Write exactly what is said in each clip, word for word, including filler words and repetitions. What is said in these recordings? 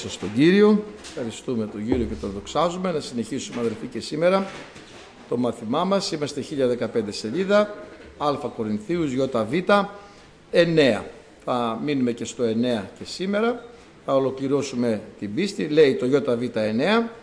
Στον Κύριο, ευχαριστούμε τον Κύριο και τον δοξάζουμε. Να συνεχίσουμε, αδερφοί, και σήμερα το μάθημά μας. Είμαστε χίλια δεκαπέντε σελίδα, Α Κορινθίους, Ι Β, εννέα. Θα μείνουμε και στο εννέα και σήμερα. Θα ολοκληρώσουμε την πίστη. Λέει το Ι Β εννέα.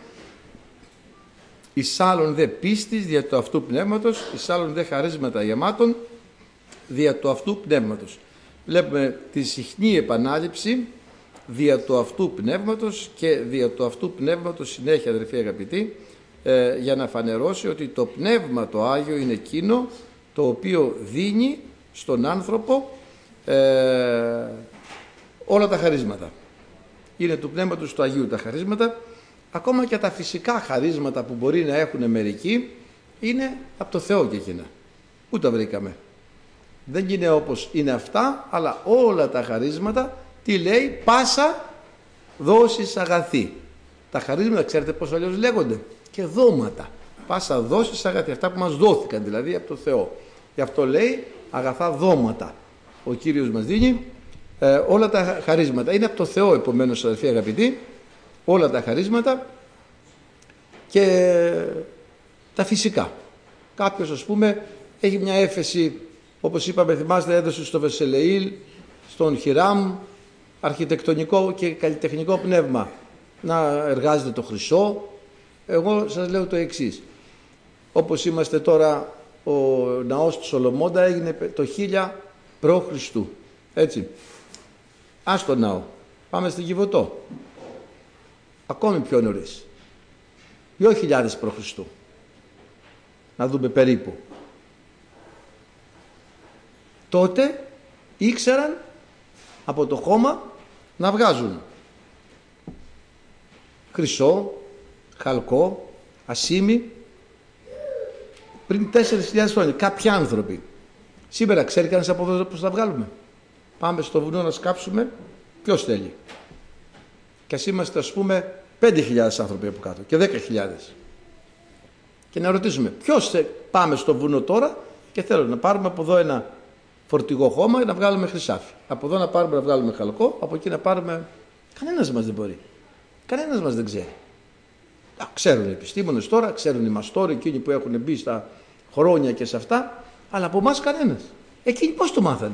Εις άλλων δε πίστης δια του αυτού πνεύματος, εις άλλων δε χαρίσματα γεμάτων δια του αυτού πνεύματος. Βλέπουμε τη συχνή επανάληψη δια του αυτού πνεύματος και δια του αυτού πνεύματος συνέχεια, αδερφοί αγαπητοί, ε, για να φανερώσει ότι το πνεύμα το Άγιο είναι εκείνο το οποίο δίνει στον άνθρωπο ε, όλα τα χαρίσματα. Είναι του πνεύματος του Αγίου τα χαρίσματα. Ακόμα και τα φυσικά χαρίσματα που μπορεί να έχουν μερικοί είναι από το Θεό και εκείνα. Πού τα βρήκαμε? Δεν είναι όπως είναι αυτά, αλλά όλα τα χαρίσματα, τι λέει? Πάσα δόσεις αγαθή. Τα χαρίσματα ξέρετε πώς αλλιώς λέγονται? Και δώματα. Πάσα δόσεις αγαθή. Αυτά που μας δόθηκαν δηλαδή από το Θεό. Γι' αυτό λέει αγαθά δώματα. Ο Κύριος μας δίνει ε, όλα τα χαρίσματα. Είναι από το Θεό, επομένως, αδελφοί αγαπητοί, όλα τα χαρίσματα και τα φυσικά. Κάποιος, ας πούμε, έχει μια έφεση, όπως είπαμε, θυμάστε, έδωσε στο Βεσελεήλ, στον Χιράμ, αρχιτεκτονικό και καλλιτεχνικό πνεύμα να εργάζεται το χρυσό. Εγώ σας λέω το εξής: όπως είμαστε τώρα, ο ναός του Σολομώντα έγινε το χίλια προ Χριστού, έτσι. Ας το ναό, πάμε στην Κιβωτό, ακόμη πιο νωρίς, δύο χιλιάδες προ Χριστού, να δούμε περίπου. Τότε ήξεραν από το χώμα να βγάζουν χρυσό, χαλκό, ασήμι, πριν τέσσερις χιλιάδες χρόνια. Κάποιοι άνθρωποι. Σήμερα ξέρει κανένας από εδώ πώς θα βγάλουμε? Πάμε στο βουνό να σκάψουμε, ποιος θέλει? Και ας είμαστε, ας πούμε, πέντε χιλιάδες άνθρωποι από κάτω και δέκα χιλιάδες. Και να ρωτήσουμε, ποιος θε... πάμε στο βουνό τώρα και θέλω να πάρουμε από εδώ ένα φορτηγό χώμα να βγάλουμε χρυσάφι. Από εδώ να πάρουμε να βγάλουμε χαλκό, από εκεί να πάρουμε. Κανένας μας δεν μπορεί. Κανένας μας δεν ξέρει. Α, ξέρουν οι επιστήμονες τώρα, ξέρουν οι μαστόροι, εκείνοι που έχουν μπει στα χρόνια και σε αυτά, αλλά από εμάς κανένας. Εκείνοι πώς το μάθανε?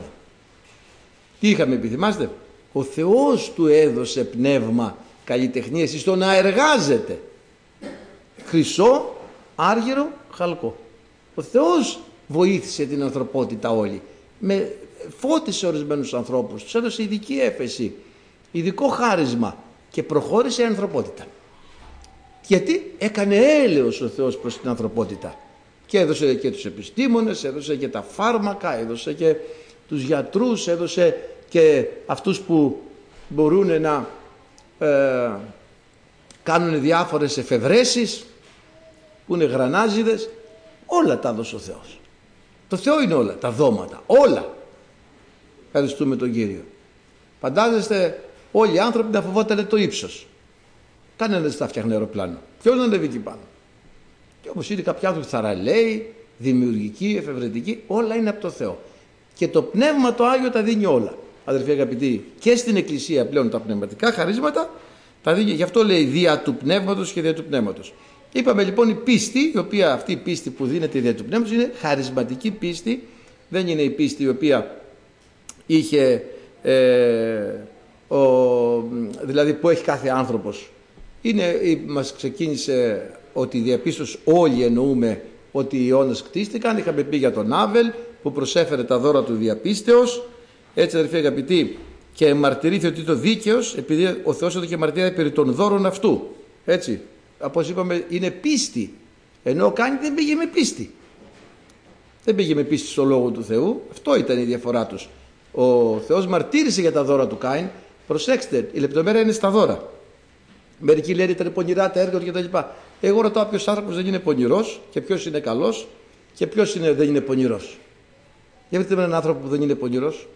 Τι είχαμε πει, θυμάστε? Ο Θεός του έδωσε πνεύμα καλλιτεχνίας στο να εργάζεται. Χρυσό, άργυρο, χαλκό. Ο Θεός βοήθησε την ανθρωπότητα όλη. Με φώτισε ορισμένους ανθρώπους, τους έδωσε ειδική έφεση, ειδικό χάρισμα και προχώρησε η ανθρωπότητα. Γιατί έκανε έλεος ο Θεός προς την ανθρωπότητα και έδωσε και τους επιστήμονες, έδωσε και τα φάρμακα, έδωσε και τους γιατρούς, έδωσε και αυτούς που μπορούν να ε, κάνουν διάφορες εφευρέσεις που είναι γρανάζιδες. Όλα τα έδωσε ο Θεός. Το Θεό είναι όλα, τα δώματα, όλα. Ευχαριστούμε τον Κύριο. Φαντάζεστε όλοι οι άνθρωποι να φοβότανε το ύψος. Κανένας δεν θα φτιάχνει αεροπλάνο. Ποιος να ανέβει εκεί πάνω? Και όπως είναι κάποιοι άνθρωποι θαραλέοι, δημιουργικοί, εφευρετικοί, όλα είναι από το Θεό. Και το Πνεύμα το Άγιο τα δίνει όλα. Αδερφοί αγαπητοί, και στην Εκκλησία πλέον τα πνευματικά χαρίσματα τα δίνει. Γι' αυτό λέει δια του Πνεύματος και δια του Πνεύματος. Είπαμε λοιπόν η πίστη, η οποία αυτή η πίστη που δίνεται δια του Πνεύματος είναι χαρισματική πίστη. Δεν είναι η πίστη η οποία είχε, ε, ο, δηλαδή που έχει κάθε άνθρωπος. Είναι, μας ξεκίνησε ότι διαπίστως όλοι εννοούμε ότι οι αιώνες κτίστηκαν. Είχαμε πει για τον Άβελ που προσέφερε τα δώρα του διαπίστεως. Έτσι, αδερφοί αγαπητοί, και μαρτυρήθηκε ότι το δίκαιος, επειδή ο Θεός έδωκε μαρτυρία περί των δώρων αυτού. Έτσι. Όπως είπαμε, είναι πίστη. Ενώ ο Κάιν δεν πήγε με πίστη. Δεν πήγε με πίστη στο λόγο του Θεού. Αυτό ήταν η διαφορά τους. Ο Θεός μαρτύρησε για τα δώρα του Κάιν. Προσέξτε, η λεπτομέρεια είναι στα δώρα. Μερικοί λένε ήταν πονηρά τα έργα του κτλ. Εγώ ρωτάω ποιος άνθρωπος δεν είναι πονηρός και ποιος είναι καλός και ποιος είναι, δεν είναι πονηρός. Για βρείτε με έναν άνθρωπο που δεν είναι πονηρός.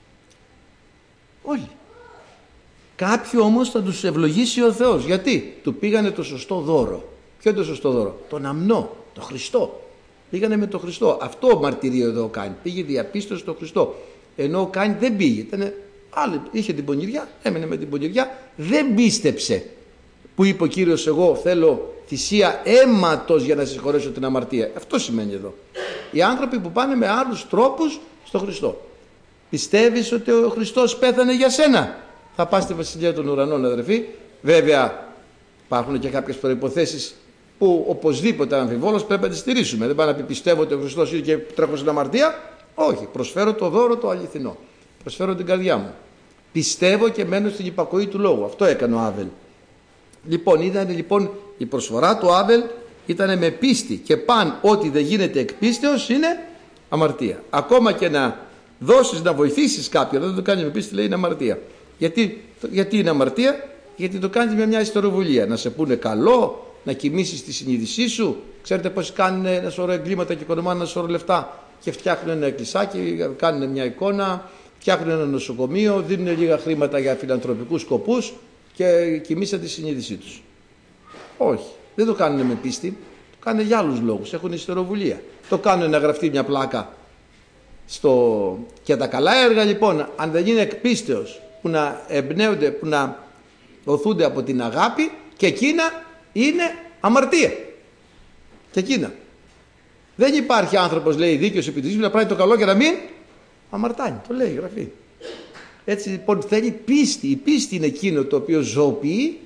Όλοι. Κάποιοι όμως θα τους ευλογήσει ο Θεός. Γιατί? Του πήγανε το σωστό δώρο. Ποιο είναι το σωστό δώρο? Τον αμνό, τον Χριστό. Πήγανε με τον Χριστό. Αυτό μαρτυρεί εδώ ο Κάιν. Πήγε διαπίστωση στον Χριστό. Ενώ ο Κάιν δεν πήγε. Ήτανε άλλη, είχε την πονηριά, έμενε με την πονηριά δεν πίστεψε, που είπε ο Κύριος, εγώ θέλω θυσία αίματος για να συγχωρέσω την αμαρτία. Αυτό σημαίνει εδώ. Οι άνθρωποι που πάνε με άλλους τρόπους στο Χριστό. Πιστεύεις ότι ο Χριστός πέθανε για σένα, θα πας στη Βασιλεία των Ουρανών, αδερφοί. Βέβαια υπάρχουν και κάποιες προϋποθέσεις που οπωσδήποτε αμφιβόλως πρέπει να τις στηρίσουμε. Δεν πάει να πει πιστεύω ότι ο Χριστός είναι και τρέχω στην αμαρτία. Όχι, προσφέρω το δώρο το αληθινό. Προσφέρω την καρδιά μου. Πιστεύω και μένω στην υπακοή του λόγου. Αυτό έκανε ο Άβελ. Λοιπόν, ήταν λοιπόν η προσφορά του Άβελ ήταν με πίστη, και παν ό,τι δεν γίνεται εκ πίστεως είναι αμαρτία. Ακόμα και να δώσεις, να βοηθήσεις κάποιον, δεν το κάνεις με πίστη, λέει είναι αμαρτία. Γιατί, γιατί είναι αμαρτία? Γιατί το κάνεις με μια ιστοροβουλία. Να σε πούνε καλό, να κοιμήσεις τη συνείδησή σου. Ξέρετε πως κάνουν ένα σωρό εγκλήματα και οικονομάνε ένα σωρό λεφτά και φτιάχνουν ένα εκκλησάκι, κάνουν μια εικόνα, φτιάχνουν ένα νοσοκομείο, δίνουν λίγα χρήματα για φιλανθρωπικούς σκοπούς και κοιμήσαν τη συνείδησή τους. Όχι, δεν το κάνουν με πίστη, το κάνουν για άλλους λόγους, έχουν ιστεροβουλία. Το κάνουν να γραφτεί μια πλάκα στο... Και τα καλά έργα λοιπόν, αν δεν είναι εκ πίστεως, που να εμπνέονται, που να οθούνται από την αγάπη, και εκείνα είναι αμαρτία. Και εκείνα. Δεν υπάρχει άνθρωπος, λέει, δίκαιος επί της γης, να πράξει το καλό και να μην αμαρτάνει. Το λέει η Γραφή. Έτσι λοιπόν θέλει πίστη. Η πίστη είναι εκείνο το οποίο ζωοποιεί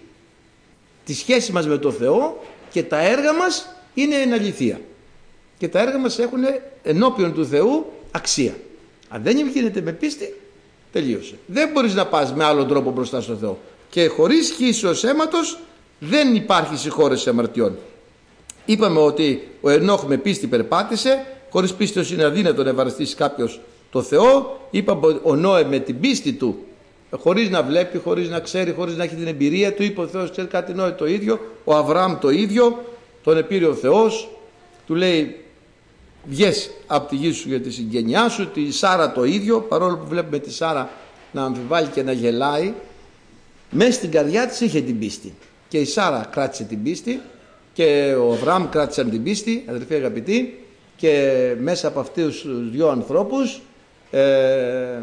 τη σχέση μας με το Θεό, και τα έργα μας είναι εν αληθεία. Και τα έργα μας έχουν ενώπιον του Θεού αξία. Αν δεν γίνεται με πίστη, τελείωσε. Δεν μπορείς να πας με άλλον τρόπο μπροστά στο Θεό. Και χωρίς χύσεως αίματος δεν υπάρχει συγχώρεση αμαρτιών. Είπαμε ότι ο Ενόχ με πίστη περπάτησε, χωρίς πίστεως είναι αδύνατο να ευαρεστήσει κάποιος το Θεό. Είπαμε ο Νόε με την πίστη του, χωρίς να βλέπει, χωρίς να ξέρει, χωρίς να έχει την εμπειρία του, είπε ο Θεός, ξέρει κάτι, Νόε το ίδιο. Ο Αβραάμ το ίδιο, τον επήρε ο Θεός, του λέει βγες από τη γη σου για τη συγγενειά σου. Τη Σάρα το ίδιο, παρόλο που βλέπουμε τη Σάρα να αμφιβάλλει και να γελάει, μέσα στην καρδιά της είχε την πίστη. Και η Σάρα κράτησε την πίστη και ο Αβραάμ κράτησαν την πίστη, αδερφοί αγαπητοί, και μέσα από αυτούς τους δυο ανθρώπους ε,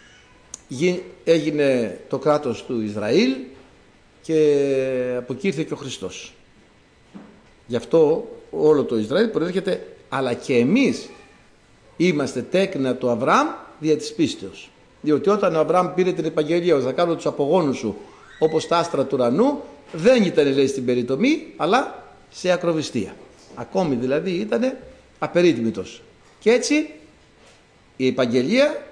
έγινε το κράτος του Ισραήλ, και από εκεί ήρθε και ο Χριστός. Γι' αυτό όλο το Ισραήλ προέρχεται, αλλά και εμείς είμαστε τέκνα του Αβραάμ δια της πίστεως. Διότι όταν ο Αβραάμ πήρε την επαγγελία, θα κάνω τους απογόνους σου όπως τα άστρα του ουρανού, δεν ήταν, λέει, στην περιτομή, αλλά σε ακροβιστία. Ακόμη δηλαδή ήταν απερίτμητος. Και έτσι η επαγγελία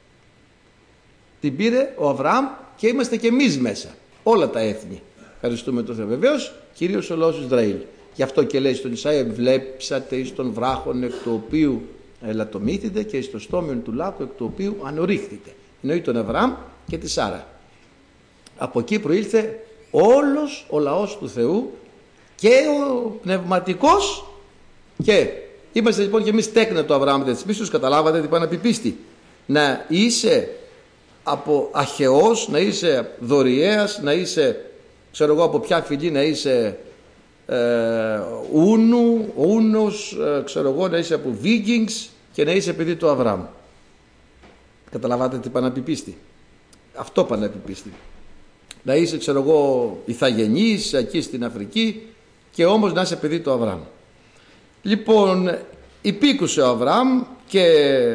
την πήρε ο Αβραάμ, και είμαστε και εμείς μέσα. Όλα τα έθνη. Ευχαριστούμε τον Θεό. Βεβαίως, κυρίως ο λαός του Ισραήλ. Γι' αυτό και λέει στον Ισαΐα, βλέψατε εις τον βράχον εκ του οποίου ελαττωμήθητε, και εις το στόμιον του λάκου εκ του οποίου ανορρίχθητε. Εννοεί τον Αβραάμ και τη Σάρα. Από εκεί προήλθε όλος ο λαός του Θεού, και ο πνευματικός, και είμαστε λοιπόν και εμείς τέκνα του Αβραάμ δια της πίστεως. Καταλάβατε τι πάει να πει πίστη? Να είσαι από αχαιός, να είσαι δωριέας, να είσαι, ξέρω εγώ από ποια φυλή, να είσαι ε, Ούνου, Ούνος, ε, ξέρω εγώ, να είσαι από Βίκινγκς, και να είσαι παιδί του Αβραάμ. Καταλαβαίνετε τι πάει να πει πίστη? Αυτό πάει να πει πίστη. Να είσαι, ξέρω εγώ, ηθαγενής εκεί στην Αφρική, και όμως να είσαι παιδί του Αβραάμ. Λοιπόν, υπήκουσε ο Αβραάμ, και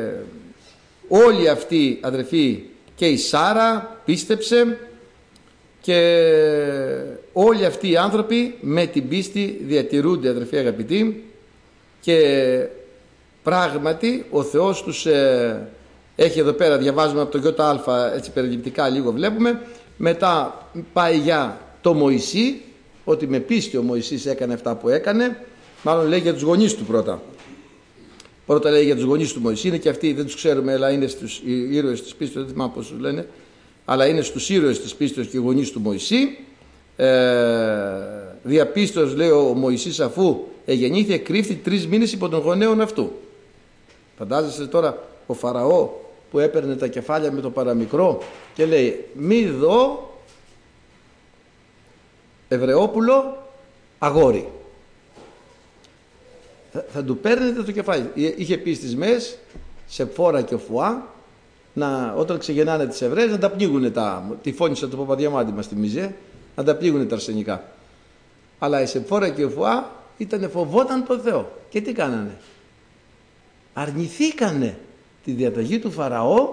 όλοι αυτοί, αδερφοί, και η Σάρα πίστεψε, και όλοι αυτοί οι άνθρωποι με την πίστη διατηρούνται, αδερφοί αγαπητοί, και πράγματι ο Θεός τους ε, έχει εδώ πέρα, διαβάζουμε από το ΙΑ, έτσι περιληπτικά λίγο βλέπουμε. Μετά πάει για το Μωυσή, ότι με πίστη ο Μωυσής έκανε αυτά που έκανε. Μάλλον λέει για τους γονείς του πρώτα. Πρώτα λέει για τους γονείς του Μωυσή, είναι και αυτοί, δεν τους ξέρουμε, αλλά είναι στους ήρωες της πίστης, δεν θυμάμαι πώς τους λένε, αλλά είναι στους ήρωες της πίστης και οι γονείς του Μωυσή. Ε, διαπίστως, λέει ο Μωυσής, αφού εγεννήθη, εκρύφθη τρεις μήνες υπό των γονέων αυτού. Φαντάζεστε τώρα ο Φαραώ που έπαιρνε τα κεφάλια με το παραμικρό και λέει, μη δω Εβραιόπουλο αγόρι. Θα, θα του παίρνετε το κεφάλι. Είχε πει στις ΜΕΣ, σε φόρα και φουά, να, όταν ξεγεννάνε τις Εβραίες, να τα πνίγουν τα, τη φώνησα του Παπαδιαμάντη μας θυμίζει, να τα πνίγουν τα αρσενικά. Αλλά η Σεπφόρα και η Φωά ήτανε, φοβόταν τον Θεό. Και τι κάνανε? Αρνηθήκανε τη διαταγή του Φαραώ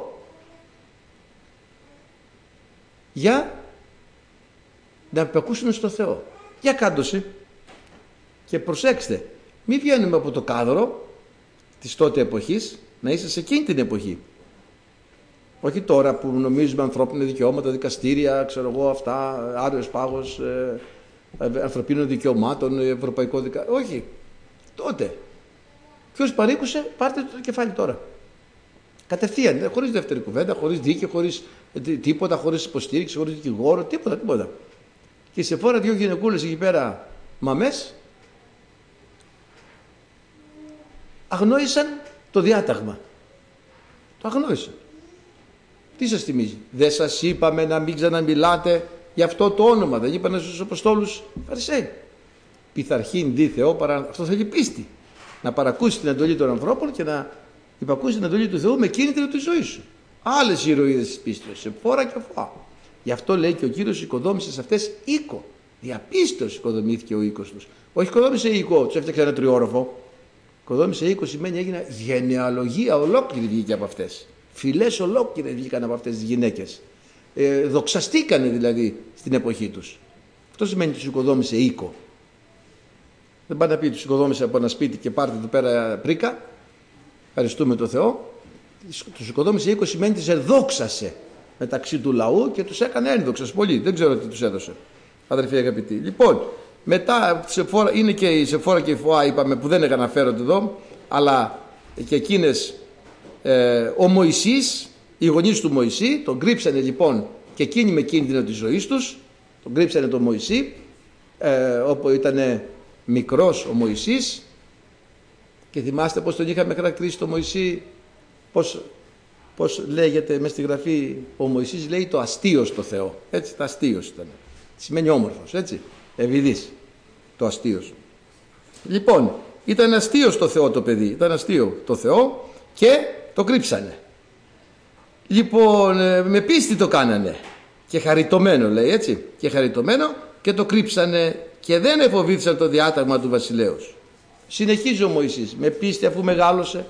για να υπακούσουν στο Θεό. Για κάντωση. Και προσέξτε, μην βγαίνουμε από το κάδρο της τότε εποχής, να είσαι σε εκείνη την εποχή. Όχι τώρα που νομίζουμε ανθρώπινα δικαιώματα, δικαστήρια, ξέρω εγώ αυτά, άριος πάγος, ε, ε, ανθρωπίνων δικαιωμάτων, ευρωπαϊκό δικαστήριο. Όχι. Τότε. Ποιος παρήκουσε, πάρτε το κεφάλι τώρα. Κατευθείαν, χωρίς δεύτερη κουβέντα, χωρίς δίκαιο, χωρίς τίποτα, χωρίς υποστήριξη, χωρίς δικηγόρο, τίποτα, τίποτα. Και σε φόρα δύο γυναικούλες εκεί πέρα μαμές αγνόησαν το διάταγμα. Το αγνόησαν. Τι σας θυμίζει? Δεν σας είπαμε να μην ξαναμιλάτε για αυτό το όνομα? Δεν είπανε στους Αποστόλους Φαρισαίοι? Πειθαρχήν δι Θεό παρά... Αυτό θέλει πίστη. Να παρακούσει την εντολή των ανθρώπων και να υπακούσει την εντολή του Θεού με κίνητρο τη ζωή σου. Άλλες ηρωίδες της πίστης, σε φόρα και φωά. Γι' αυτό λέει και ο Κύριος οικοδόμησε σε αυτές οίκο. Διαπίστως οικοδομήθηκε ο οίκος τους. Όχι οικοδόμησε οίκο, τους έφτιαξε ένα τριόροφο. Οικοδόμησε οίκο σημαίνει έγινε γενεαλογία ολόκληρη βγήκε από αυτές. Φυλές ολόκληρες βγήκαν από αυτές τις γυναίκες. Ε, δοξαστήκανε δηλαδή στην εποχή τους. Αυτό σημαίνει τους οικοδόμησε οίκο. Δεν πάει να πει τους οικοδόμησε από ένα σπίτι και πάρτε εδώ πέρα πρίκα. Ευχαριστούμε τον Θεό. Τους οικοδόμησε οίκο σημαίνει τις εδόξασε μεταξύ του λαού και τους έκανε ένδοξες πολύ. Δεν ξέρω τι τους έδωσε, αδερφοί αγαπητοί. Λοιπόν, μετά είναι και η Σεπφόρα και η Φωά, είπαμε, που δεν αναφέρονται εδώ, αλλά και εκείνες, ε, ο Μωυσής, οι γονείς του Μωυσή, τον κρύψανε λοιπόν και εκείνοι με κίνδυνο της ζωής τους, τον κρύψανε τον Μωυσή, ε, όπου ήταν μικρός ο Μωυσής, και θυμάστε πως τον είχαμε χαρακτηρίσει τον Μωυσή, πως, πως λέγεται μες στη Γραφή, ο Μωυσής λέει το αστείο στο Θεό, έτσι, το αστείος ήταν, σημαίνει όμορφος, έτσι, ευηδής, το αστείος. Λοιπόν, ήταν αστείο στο Θεό το παιδί, ήταν αστείο το Θεό και το κρύψανε. Λοιπόν, με πίστη το κάνανε και χαριτωμένο, λέει, έτσι, και χαριτωμένο, και το κρύψανε και δεν εφοβήθησαν το διάταγμα του βασιλέως. Συνεχίζει ο Μωυσής με πίστη αφού μεγάλωσε.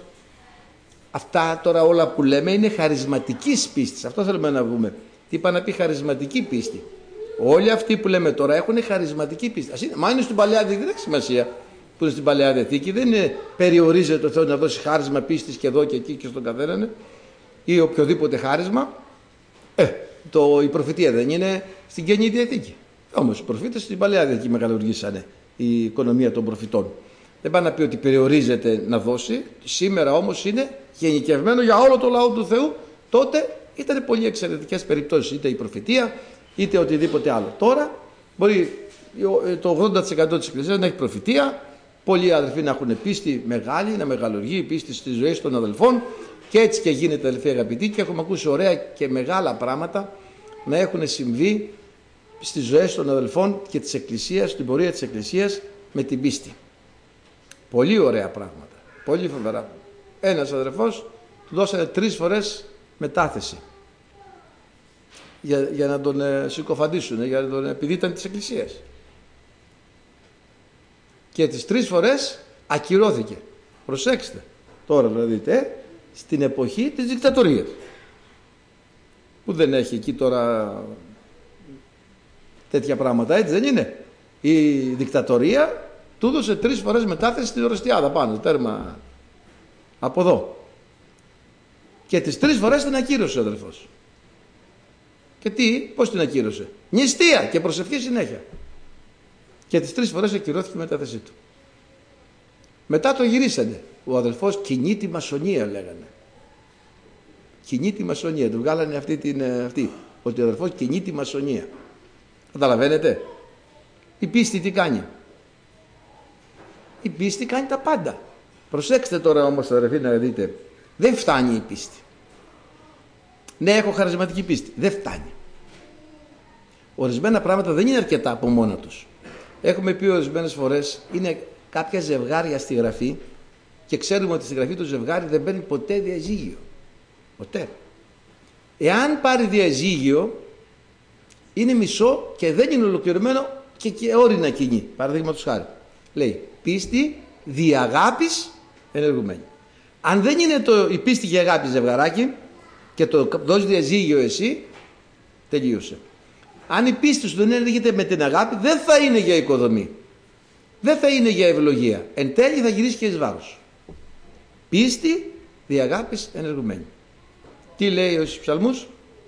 Αυτά τώρα όλα που λέμε είναι χαρισματικής πίστης. Αυτό θέλουμε να βγούμε. Τι είπα να πει χαρισματική πίστη? Όλοι αυτοί που λέμε τώρα έχουν χαρισματική πίστη. Ας είναι, μα είναι στην Παλαιά Διαθήκη, δεν έχει σημασία που είναι στην Παλαιά Διαθήκη. Δεν είναι, περιορίζεται το Θεό να δώσει χάρισμα πίστης και εδώ και εκεί και στον καθέναν ή οποιοδήποτε χάρισμα. Ε, το, η προφητεία δεν είναι στην Καινή Διαθήκη. Όμως οι προφήτες στην Παλαιά Διαθήκη μεγαλουργήσανε η οικονομία των προφητών. Δεν πάει να πει ότι περιορίζεται να δώσει. Σήμερα όμως είναι γενικευμένο για όλο το λαό του Θεού. Τότε ήταν πολύ εξαιρετικές περιπτώσεις, είτε η προφητεία είτε οτιδήποτε άλλο. Τώρα μπορεί το ογδόντα τοις εκατό της Εκκλησίας να έχει προφητεία, πολλοί αδελφοί να έχουν πίστη μεγάλη, να μεγαλουργεί η πίστη στις ζωές των αδελφών, και έτσι και γίνεται, αδελφοί αγαπητοί, και έχουμε ακούσει ωραία και μεγάλα πράγματα να έχουν συμβεί στις ζωές των αδελφών και της Εκκλησίας, στην πορεία της Εκκλησίας με την πίστη. Πολύ ωραία πράγματα, πολύ φοβερά. Ένας αδελφός του δώσανε τρεις φορές μετάθεση για, για να τον ε, συκοφαντήσουν, για να τον, επειδή ήταν της Εκκλησίας. Και τις τρεις φορές ακυρώθηκε. Προσέξτε, τώρα να δείτε, ε, στην εποχή της δικτατορίας, που δεν έχει εκεί τώρα τέτοια πράγματα, έτσι δεν είναι? Η δικτατορία του έδωσε τρεις φορές μετάθεση στην Ορεστιάδα πάνω, τέρμα από εδώ. Και τις τρεις φορές την ακύρωσε ο αδελφός. Και τι, πώς την ακύρωσε? Νηστεία και προσευχή συνέχεια. Και τις τρεις φορές ακυρώθηκε η μετάθεσή του. Μετά το γυρίσανε. Ο αδελφός κινεί τη μασονία, λέγανε. Κινεί τη μασονία. Του βγάλανε αυτή την, αυτή, ότι ο αδελφός κινεί τη μασονία. Καταλαβαίνετε? Η πίστη τι κάνει? Η πίστη κάνει τα πάντα. Προσέξτε τώρα όμως, αδελφοί, να δείτε. Δεν φτάνει η πίστη. Ναι, έχω χαρισματική πίστη. Δεν φτάνει. Ορισμένα πράγματα δεν είναι αρκετά από μόνα τους. Έχουμε πει ορισμένες φορές, είναι κάποια ζευγάρια στη Γραφή και ξέρουμε ότι στη Γραφή το ζευγάρι δεν παίρνει ποτέ διαζύγιο. Ποτέ. Εάν πάρει διαζύγιο, είναι μισό και δεν είναι ολοκληρωμένο και, και όρινα κοινή. Παραδείγματος χάρη. Λέει πίστη δι' αγάπης ενεργουμένη. Αν δεν είναι το, η πίστη και η αγάπη ζευγαράκι και το δώσει διαζύγιο εσύ, τελείωσε. Αν η πίστη σου δεν έρχεται με την αγάπη, δεν θα είναι για οικοδομή. Δεν θα είναι για ευλογία. Εν τέλει θα γυρίσει και εις βάρος. Πίστη δι' αγάπης ενεργουμένη. Τι λέει στους ψαλμούς,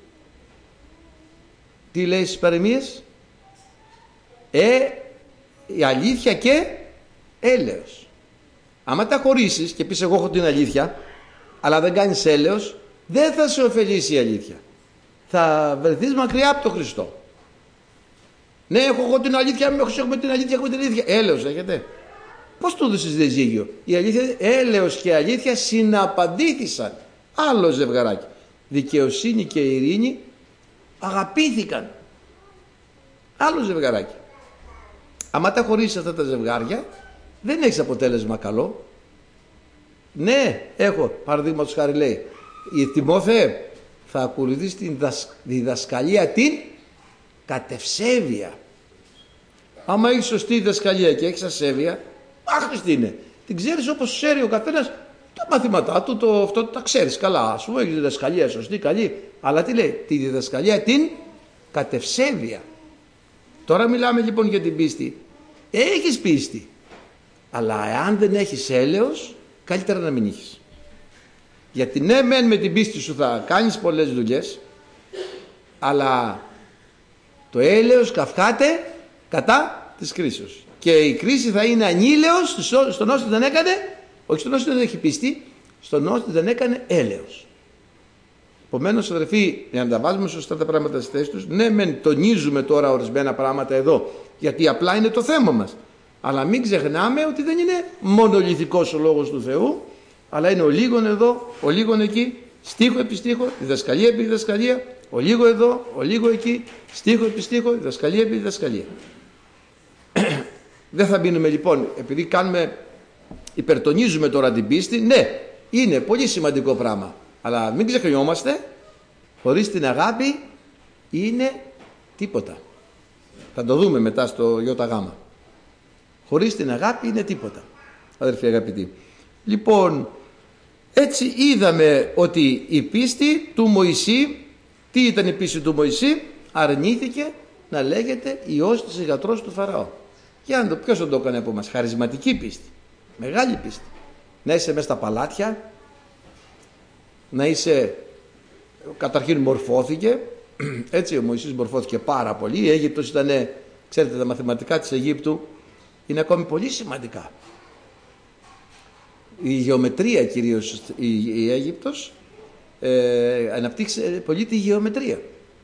τι λέει στις παροιμίες, ε, η αλήθεια και έλεος. Άμα τα χωρίσεις και πεις εγώ έχω την αλήθεια, αλλά δεν κάνεις έλεος, δεν θα σε ωφελήσει η αλήθεια. Θα βρεθείς μακριά από τον Χριστό. Ναι, έχω εγώ την αλήθεια, έχουμε την αλήθεια, έχουμε την αλήθεια. Έλεος έχετε. Πώς το έδωσες διαζύγιο? Η αλήθεια, έλεος και αλήθεια συναπαντήθησαν. Άλλο ζευγαράκι. Δικαιοσύνη και ειρήνη αγαπήθηκαν. Άλλο ζευγαράκι. Άμα τα χωρίσεις αυτά τα ζευγάρια, δεν έχεις αποτέλεσμα καλό. Ναι, έχω, παραδείγματος χάρη λέει, η Τιμόθε, θα ακολουθείς την διδασκαλία την κατευσέβεια. Άμα έχεις σωστή διδασκαλία και έχεις ασέβεια, άχρηστη είναι. Την ξέρεις όπως ξέρει ο καθένας τα μαθήματά του, το, αυτό τα ξέρεις καλά. Ας πούμε έχεις διδασκαλία σωστή, καλή. Αλλά τι λέει, τη διδασκαλία την κατευσέβεια. Τώρα μιλάμε λοιπόν για την πίστη. Έχεις πίστη. Αλλά εάν δεν έχεις έλεος, καλύτερα να μην έχεις. Γιατί ναι, μεν με την πίστη σου θα κάνεις πολλές δουλειές, αλλά το έλεος καυχάται κατά της κρίσεως. Και η κρίση θα είναι ανήλεος στον όσο δεν έκανε, όχι στον όσο δεν έχει πίστη, στον όσο δεν έκανε έλεος. Επομένως, αδερφοί, για να τα βάζουμε σωστά τα πράγματα στις θέσεις τους, ναι, μεν τονίζουμε τώρα ορισμένα πράγματα εδώ, γιατί απλά είναι το θέμα μας. Αλλά μην ξεχνάμε ότι δεν είναι μονολυθικός ο λόγος του Θεού, αλλά είναι ο λίγον εδώ, ο λίγον εκεί, στίχο επί στίχο, διδασκαλία επί διδασκαλία, ο λίγο εδώ, ο λίγο εκεί, στίχο επί στίχο, διδασκαλία επί διδασκαλία. Δεν θα μείνουμε λοιπόν, επειδή κάνουμε, υπερτονίζουμε τώρα την πίστη, ναι, είναι πολύ σημαντικό πράγμα. Αλλά μην ξεχνιόμαστε, χωρίς την αγάπη είναι τίποτα. Θα το δούμε μετά στο ΙΓ. Χωρίς την αγάπη είναι τίποτα, αδερφοί αγαπητοί. Λοιπόν, έτσι είδαμε ότι η πίστη του Μωυσή, τι ήταν η πίστη του Μωυσή? Αρνήθηκε να λέγεται Υιός της ηγατρός του Φαραώ. Για να το, ποιος τον το έκανε από μας? Χαρισματική πίστη, μεγάλη πίστη. Να είσαι μέσα στα παλάτια, να είσαι, καταρχήν μορφώθηκε, έτσι ο Μωυσής μορφώθηκε πάρα πολύ. Η Αίγυπτος ήταν, ξέρετε, τα μαθηματικά της Αιγύπτου είναι ακόμη πολύ σημαντικά. Η γεωμετρία κυρίως, η, η Αίγυπτος ε, αναπτύξει πολύ τη γεωμετρία.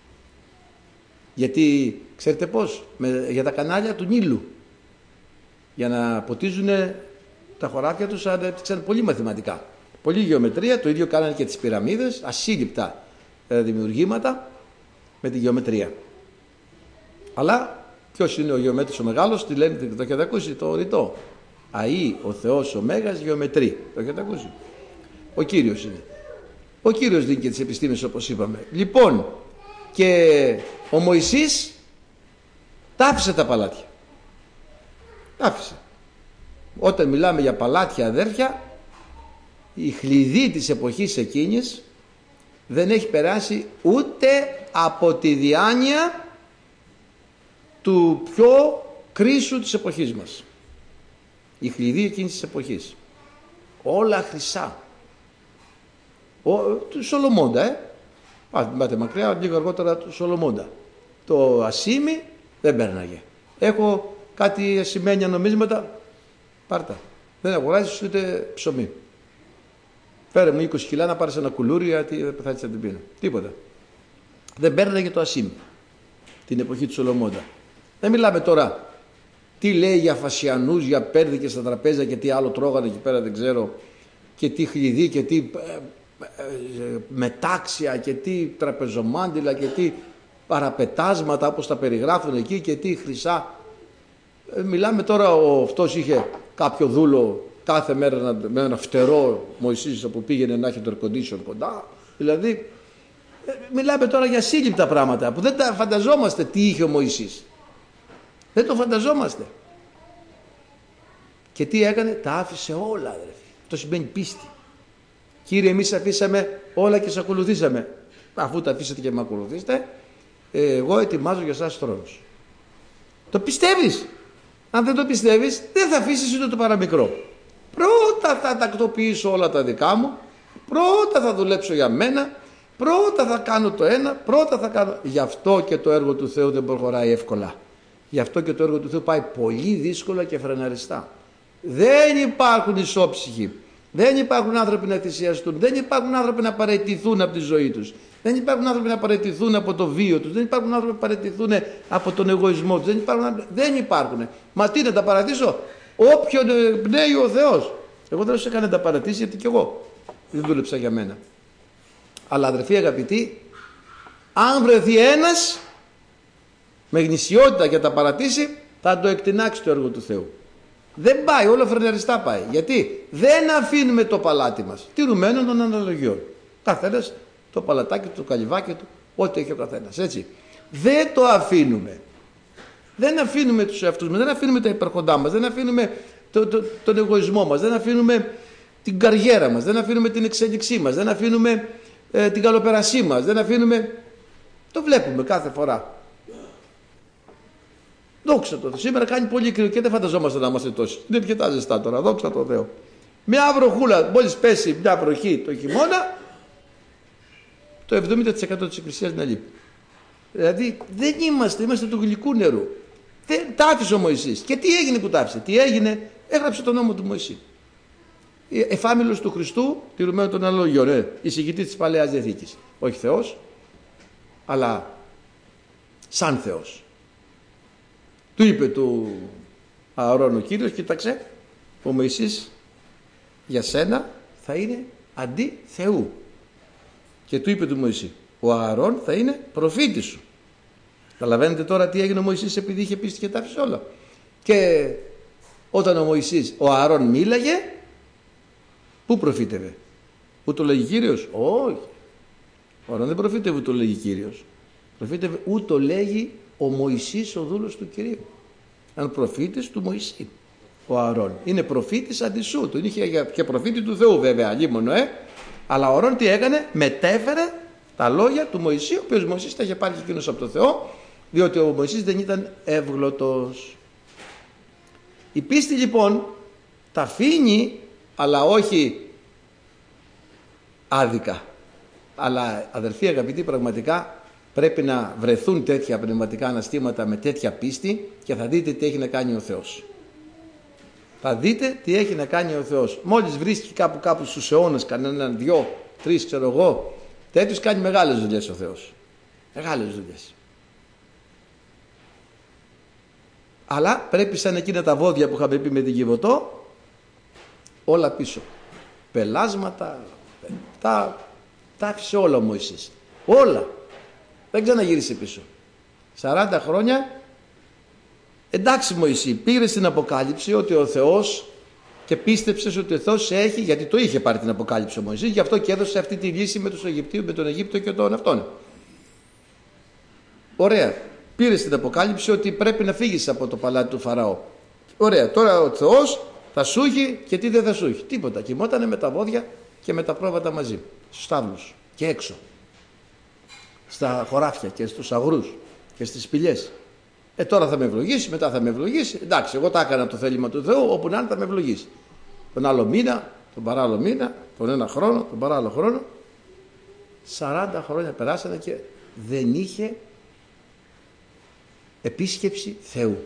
Γιατί ξέρετε πώς, με, για τα κανάλια του Νείλου, για να ποτίζουν τα χωράφια τους, αναπτύξαν πολύ μαθηματικά, πολύ γεωμετρία. Το ίδιο κάνανε και τις πυραμίδες, ασύλληπτα ε, δημιουργήματα με τη γεωμετρία. Αλλά ποιος είναι ο γεωμέτρης ο μεγάλος? Τι λένε, το έχετε ακούσει το ρητό? Αΐ ο Θεός ο Μέγας γεωμετρεί. Το έχετε ακούσει? Ο Κύριος είναι. Ο Κύριος δίνει και τις επιστήμες, όπως είπαμε. Λοιπόν, και ο Μωυσής τα άφησε τα παλάτια. Τα άφησε. Όταν μιλάμε για παλάτια, αδέρφια, η χλειδί της εποχής εκείνης δεν έχει περάσει ούτε από τη διάνοια του πιο κρίσου της εποχής μας. Η χλειδί εκείνης της εποχής. Όλα χρυσά. Ο, του Σολομώντα, ε. Πάτε μακριά, λίγο αργότερα του Σολομώντα. Το ασίμι δεν πέρναγε. Έχω κάτι ασημένια νομίσματα, πάρτα. Δεν αγοράζεις ούτε ψωμί. Φέρε μου είκοσι κιλά να πάρεις ένα κουλούρι, γιατί δεν θα την πίνω. Τίποτα. Δεν πέρναγε το ασίμι την εποχή του Σολομώντα. Δεν μιλάμε τώρα τι λέει για φασιανούς, για πέρδικες στα τραπέζια και τι άλλο τρώγανε εκεί πέρα δεν ξέρω, και τι χλειδί και τι ε, ε, μετάξια και τι τραπεζομάντιλα και τι παραπετάσματα όπως τα περιγράφουν εκεί και τι χρυσά. Ε, μιλάμε τώρα, ο αυτός είχε κάποιο δούλο κάθε μέρα με ένα φτερό Μωυσής που πήγαινε να έχει το air condition κοντά. Δηλαδή Μιλάμε τώρα για σύλληπτα πράγματα που δεν τα φανταζόμαστε τι είχε ο Μωυσής. Δεν το φανταζόμαστε. Και τι έκανε? Τα άφησε όλα, αδερφοί. Αυτό σημαίνει πίστη. Κύριε, εμείς αφήσαμε όλα και σε ακολουθήσαμε. Αφού τα αφήσατε και με ακολουθήσετε, εγώ ετοιμάζω για εσάς θρόνους. Το πιστεύεις? Αν δεν το πιστεύεις, δεν θα αφήσεις ούτε το παραμικρό. Πρώτα θα τακτοποιήσω όλα τα δικά μου, πρώτα θα δουλέψω για μένα, πρώτα θα κάνω το ένα, πρώτα θα κάνω... Γι' αυτό και το έργο του Θεού δεν προχωράει εύκολα. Γι' αυτό και το έργο του Θεού πάει πολύ δύσκολα και φρεναριστά. Δεν υπάρχουν ισόψυχοι. Δεν υπάρχουν άνθρωποι να θυσιαστούν. Δεν υπάρχουν άνθρωποι να παραιτηθούν από τη ζωή τους. Δεν υπάρχουν άνθρωποι να παραιτηθούν από το βίο τους. Δεν υπάρχουν άνθρωποι να παραιτηθούν από τον εγωισμό τους. Δεν υπάρχουν. Δεν υπάρχουν. Μα τι να τα παρατήσω? Όποιον πνέει ο Θεός. Εγώ δεν σου έκανε να τα παρατήσει, γιατί και εγώ δεν δούλεψα για μένα. Αλλά αδερφοί αγαπητοί, αν βρεθεί ένας με γνησιότητα για τα παρατήσει, θα το εκτινάξει το έργο του Θεού. Δεν πάει, όλο φρεναριστά πάει. Γιατί δεν αφήνουμε το παλάτι μας τηρουμένο των αναλογιών. Καθένας το παλατάκι του, το καλυβάκι του, ό,τι έχει ο καθένας. Έτσι. Δεν το αφήνουμε. Δεν αφήνουμε τους εαυτούς μας, δεν αφήνουμε τα υπερχοντά μας, δεν αφήνουμε το, το, τον εγωισμό μας, δεν αφήνουμε την καριέρα μας, δεν αφήνουμε την εξέλιξή μας, δεν αφήνουμε ε, την καλοπερασή μας, δεν αφήνουμε... Το βλέπουμε κάθε φορά. Δόξα τω Θεώ. Σήμερα κάνει πολύ κρύο και δεν φανταζόμαστε να είμαστε τόσοι. Είναι αρκετά ζεστά τώρα. Δόξα τω Θεώ. Μια βροχούλα, μόλις πέσει μια βροχή το χειμώνα, το εβδομήντα τοις εκατό της Εκκλησίας να λείπει. Δηλαδή δεν είμαστε, είμαστε του γλυκού νερού. Δεν, τα άφησε ο Μωυσής. Και τι έγινε που τα άφησε? Τι έγινε? Έγραψε τον νόμο του Μωυσή. Εφάμιλος του Χριστού, τηρουμένο των αναλογιών. Ε, εισηγητής της Παλαιάς Διαθήκης. Όχι Θεός, αλλά σαν Θεός. Του είπε του Ααρών ο Κύριος, κοίταξε, ο Μωυσής για σένα θα είναι αντί Θεού. Και του είπε του Μωυσή, ο Ααρών θα είναι προφήτης σου. Καταλαβαίνετε τώρα τι έγινε ο Μωυσής επειδή είχε πίστη και τα άφησε όλα. Και όταν ο Μωυσής, ο Ααρών μίλαγε, πού προφήτευε? Πού το λέγει Κύριος? Όχι. Ο Ααρών δεν προφήτευε, το λέγει Κύριος. Προφήτευε, ούτω λέγει ο Μωυσής ο δούλος του Κυρίου. Ήταν προφήτης του Μωυσή ο Ααρών. Είναι προφήτης αντισού. Τον είχε και προφήτη του Θεού βέβαια, αλλήμωνο, ε. Αλλά ο Ααρών τι έκανε? Μετέφερε τα λόγια του Μωυσή, ο οποίος Μωυσής τα είχε πάρει και εκείνος από το Θεό, διότι ο Μωυσής δεν ήταν εύγλωτος. Η πίστη λοιπόν τα αφήνει, αλλά όχι άδικα. Αλλά αδερφοί αγαπητοί, πραγματικά πρέπει να βρεθούν τέτοια πνευματικά αναστήματα με τέτοια πίστη και θα δείτε τι έχει να κάνει ο Θεός. Θα δείτε τι έχει να κάνει ο Θεός. Μόλις βρίσκει κάπου κάπου στους αιώνες κανέναν, δυο, τρεις ξέρω εγώ, τέτοιους κάνει μεγάλες δουλειές ο Θεός. Μεγάλες δουλειές. Αλλά πρέπει σαν εκείνα τα βόδια που είχαμε πει με την Κιβωτό, όλα πίσω. Πελάσματα, τα, τα άφησε όλα ο Μωυσής. Όλα. Δεν ξαναγύρισε πίσω. σαράντα χρόνια, εντάξει Μωυσή, πήρε την Αποκάλυψη ότι ο Θεός και πίστεψες ότι ο Θεός έχει, γιατί το είχε πάρει την Αποκάλυψη ο Μωυσής, γι' αυτό και έδωσε αυτή τη λύση με τους Αιγυπτίους, με τον Αιγύπτο και τον αυτόν. Ωραία. Πήρε την Αποκάλυψη ότι πρέπει να φύγεις από το παλάτι του Φαραώ. Ωραία. Τώρα ο Θεός θα σου έχει και τι δεν θα σου έχει? Τίποτα. Κοιμότανε με τα βόδια και με τα πρόβατα μαζί. Στους στάβλους και έξω. Στα χωράφια και στους αγρούς και στις σπηλιές. Ε, τώρα θα με ευλογήσει, μετά θα με ευλογήσει. Εντάξει, εγώ τα έκανα το θέλημα του Θεού, όπου να είναι θα με ευλογήσει. Τον άλλο μήνα, τον παράλληλο μήνα, τον ένα χρόνο, τον παράλληλο χρόνο. σαράντα χρόνια περάσανε και δεν είχε επίσκεψη Θεού.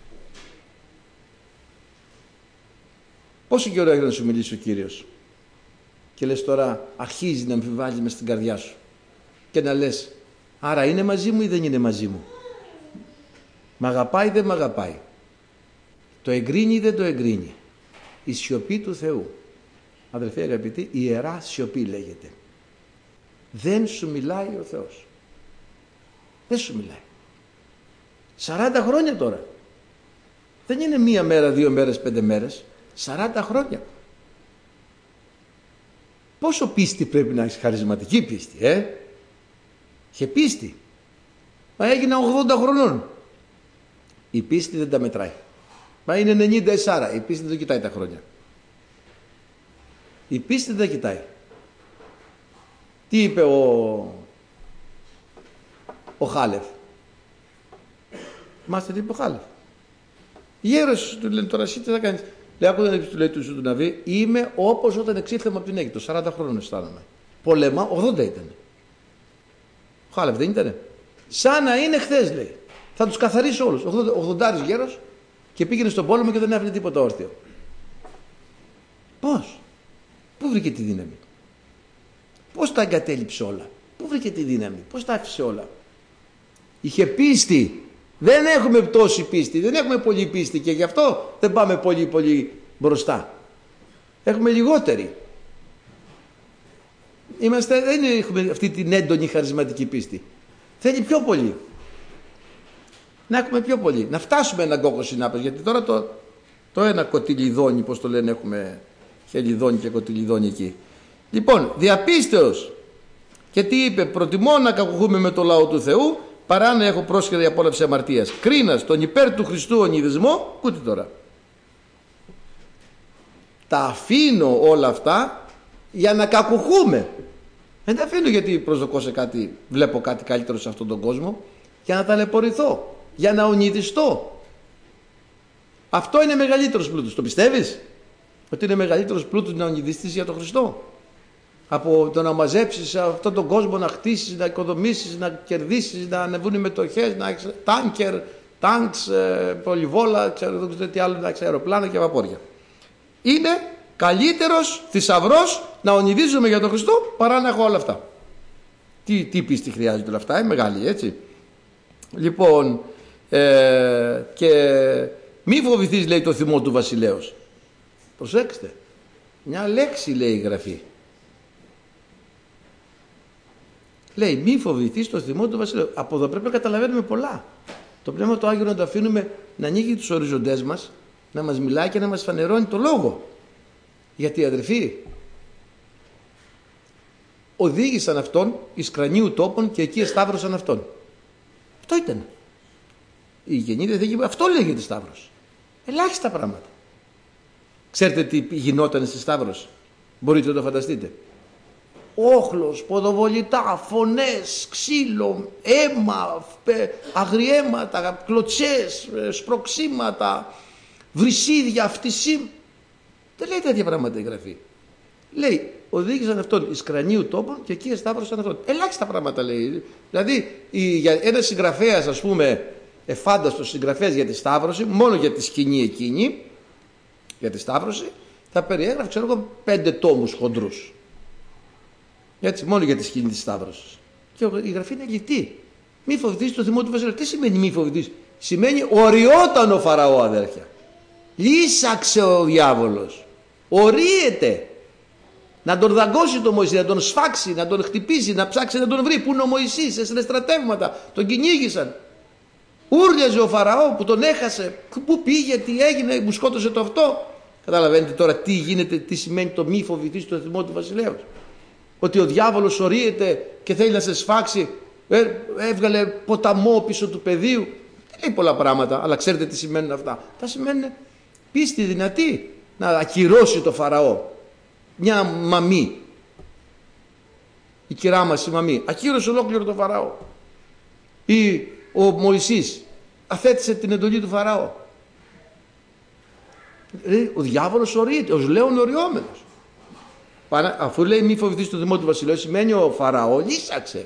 Πόσο καιρό έγινε να σου μιλήσει ο Κύριος? Και λες τώρα αρχίζει να αμφιβάλλει μες στην καρδιά σου. Και να λες, άρα είναι μαζί μου ή δεν είναι μαζί μου? Μ' αγαπάει ή δεν μ' αγαπάει? Το εγκρίνει ή δεν το εγκρίνει? Η σιωπή του Θεού. Αδελφοί αγαπητοί, ιερά σιωπή λέγεται. Δεν σου μιλάει ο Θεός. Δεν σου μιλάει. σαράντα χρόνια τώρα. Δεν είναι μία μέρα, δύο μέρες, πέντε μέρες. σαράντα χρόνια. Πόσο πίστη πρέπει να έχεις? Χαρισματική πίστη, ε? Είχε πίστη. Μα έγινα ογδόντα χρονών. Η πίστη δεν τα μετράει. Μα είναι ενενήντα εσάρα. Η πίστη δεν κοιτάει τα χρόνια. Η πίστη δεν τα κοιτάει. Τι είπε ο, ο Χάλεφ. Μάστε τι είπε ο Χάλεφ. Γέρος του λένε τώρα εσύ τι θα κάνεις. Λέει άκουγα του λέει του του Ναβί. Είμαι όπως όταν εξήλθαμε από την Αίγυπτο. σαράντα χρόνων αισθάνομαι. Πολεμά ογδόντα ήταν. Ο Χάλεφ δεν ήτανε. Σαν να είναι χθες λέει. Θα τους καθαρίσει όλους. ογδόντα γέρος και πήγαινε στον πόλεμο και δεν άφηνε τίποτα όρθιο. Πώς. Πού βρήκε τη δύναμη. Πώς τα εγκατέλειψε όλα. Πού βρήκε τη δύναμη. Πώς τα άφησε όλα. Είχε πίστη. Δεν έχουμε πτώση πίστη. Δεν έχουμε πολύ πίστη και γι' αυτό δεν πάμε πολύ πολύ μπροστά. Έχουμε λιγότερη. Είμαστε, δεν έχουμε αυτή την έντονη χαρισματική πίστη. Θέλει πιο πολύ. Να έχουμε πιο πολύ. Να φτάσουμε έναν κόκκο συνάπες. Γιατί τώρα το, το ένα κοτυλιδόνι, πώς το λένε, έχουμε χελιδόνι και κοτυλιδόνι εκεί. Λοιπόν, διαπίστεως. Και τι είπε, προτιμώ να κακουχούμε με το λαό του Θεού παρά να έχω πρόσχεδη απόλαυση αμαρτίας. Κρίνας τον υπέρ του Χριστού ονειδισμό. Κούτε τώρα. Τα αφήνω όλα αυτά για να κακουχούμε. Δεν τα αφήνω γιατί προσδοκώ σε κάτι, βλέπω κάτι καλύτερο σε αυτόν τον κόσμο. Για να ταλαιπωρηθώ. Για να ονειδιστώ. Αυτό είναι μεγαλύτερος πλούτος. Το πιστεύεις? Ότι είναι μεγαλύτερος πλούτος να ονειδιστείς για τον Χριστό. Από το να μαζέψεις αυτόν τον κόσμο, να χτίσεις, να οικοδομήσεις, να κερδίσεις, να ανεβούν οι μετοχές, να έχεις τάνκερ, τάγκς, πολυβόλα, ξέρω, δεν ξέρω τι άλλο, να έχεις αεροπλάνα και βαπόρια. Είναι καλύτερος θησαυρός να ονειδίζομαι για τον Χριστό παρά να έχω όλα αυτά. Τι, τι πίστη χρειάζεται όλα αυτά, είναι μεγάλη, έτσι. Λοιπόν, ε, και μη φοβηθείς, λέει, το θυμό του βασιλέως. Προσέξτε, μια λέξη λέει η Γραφή. Λέει μη φοβηθείς το θυμό του βασιλέως. Από εδώ πρέπει να καταλαβαίνουμε πολλά. Το Πνεύμα το Άγιο να το αφήνουμε να ανοίγει τους οριζοντές μας, να μας μιλάει και να μας φανερώνει το λόγο. Γιατί αδερφοί, οδήγησαν αυτόν εις κρανίου τόπων και εκεί εσταύρωσαν αυτόν. Αυτό ήταν. Η γεννήτρια δεν είπε, αυτό λέγεται σταύρος. Ελάχιστα πράγματα. Ξέρετε τι γινόταν στη σταύρος? Μπορείτε να το φανταστείτε? Όχλος, ποδοβολητά, φωνές, ξύλο, αίμα, αγριέματα, κλωτσές, σπροξήματα, βρυσίδια, φτυσίμ. Δεν λέει τέτοια πράγματα η Γραφή. Λέει, οδήγησαν αυτόν εις κρανίου τόπων και εκεί εσταύρωσαν αυτόν. Ελάχιστα πράγματα λέει. Δηλαδή, ένας συγγραφέας, ας πούμε, εφάνταστος συγγραφέας για τη σταύρωση, μόνο για τη σκηνή εκείνη, για τη σταύρωση, θα περιέγραφε, ξέρω εγώ, πέντε τόμους χοντρούς. Έτσι, μόνο για τη σκηνή της σταύρωσης. Και η Γραφή είναι λιτή. Μη φοβηθείς το θυμό του βασιλέως. Τι σημαίνει μη φοβηθείς? Σημαίνει οριόταν ο Φαραώ, αδέρφια. Λύσαξε ο διάβολος. Ορίεται. Να τον δαγκώσει τον Μωυσή, να τον σφάξει, να τον χτυπήσει, να ψάξει να τον βρει. Πού είναι ο Μωυσής? Έστειλε στρατεύματα. Τον κυνήγησαν. Ούρλιαζε ο Φαραώ που τον έχασε. Πού πήγε, τι έγινε, μου σκότωσε το αυτό. Καταλαβαίνετε τώρα τι γίνεται, τι σημαίνει το μη φοβηθείς το θυμό του βασιλέως. Ότι ο διάβολος ορίεται και θέλει να σε σφάξει, ε, έβγαλε ποταμό πίσω του πεδίου. Δεν λέει πολλά πράγματα, αλλά ξέρετε τι σημαίνουν αυτά? Τα σημαίνουν πίστη δυνατή να ακυρώσει το Φαραώ. Μια μαμή, η κυρά μας η μαμή, ακύρωσε ολόκληρο το Φαραώ. Ή ο Μωυσής αθέτησε την εντολή του Φαραώ. Ο διάβολος ορίεται, ως λέον οριόμενος. Αφού λέει μη φοβηθείς το θυμό του βασιλέως, σημαίνει ο Φαραώ λύσαξε.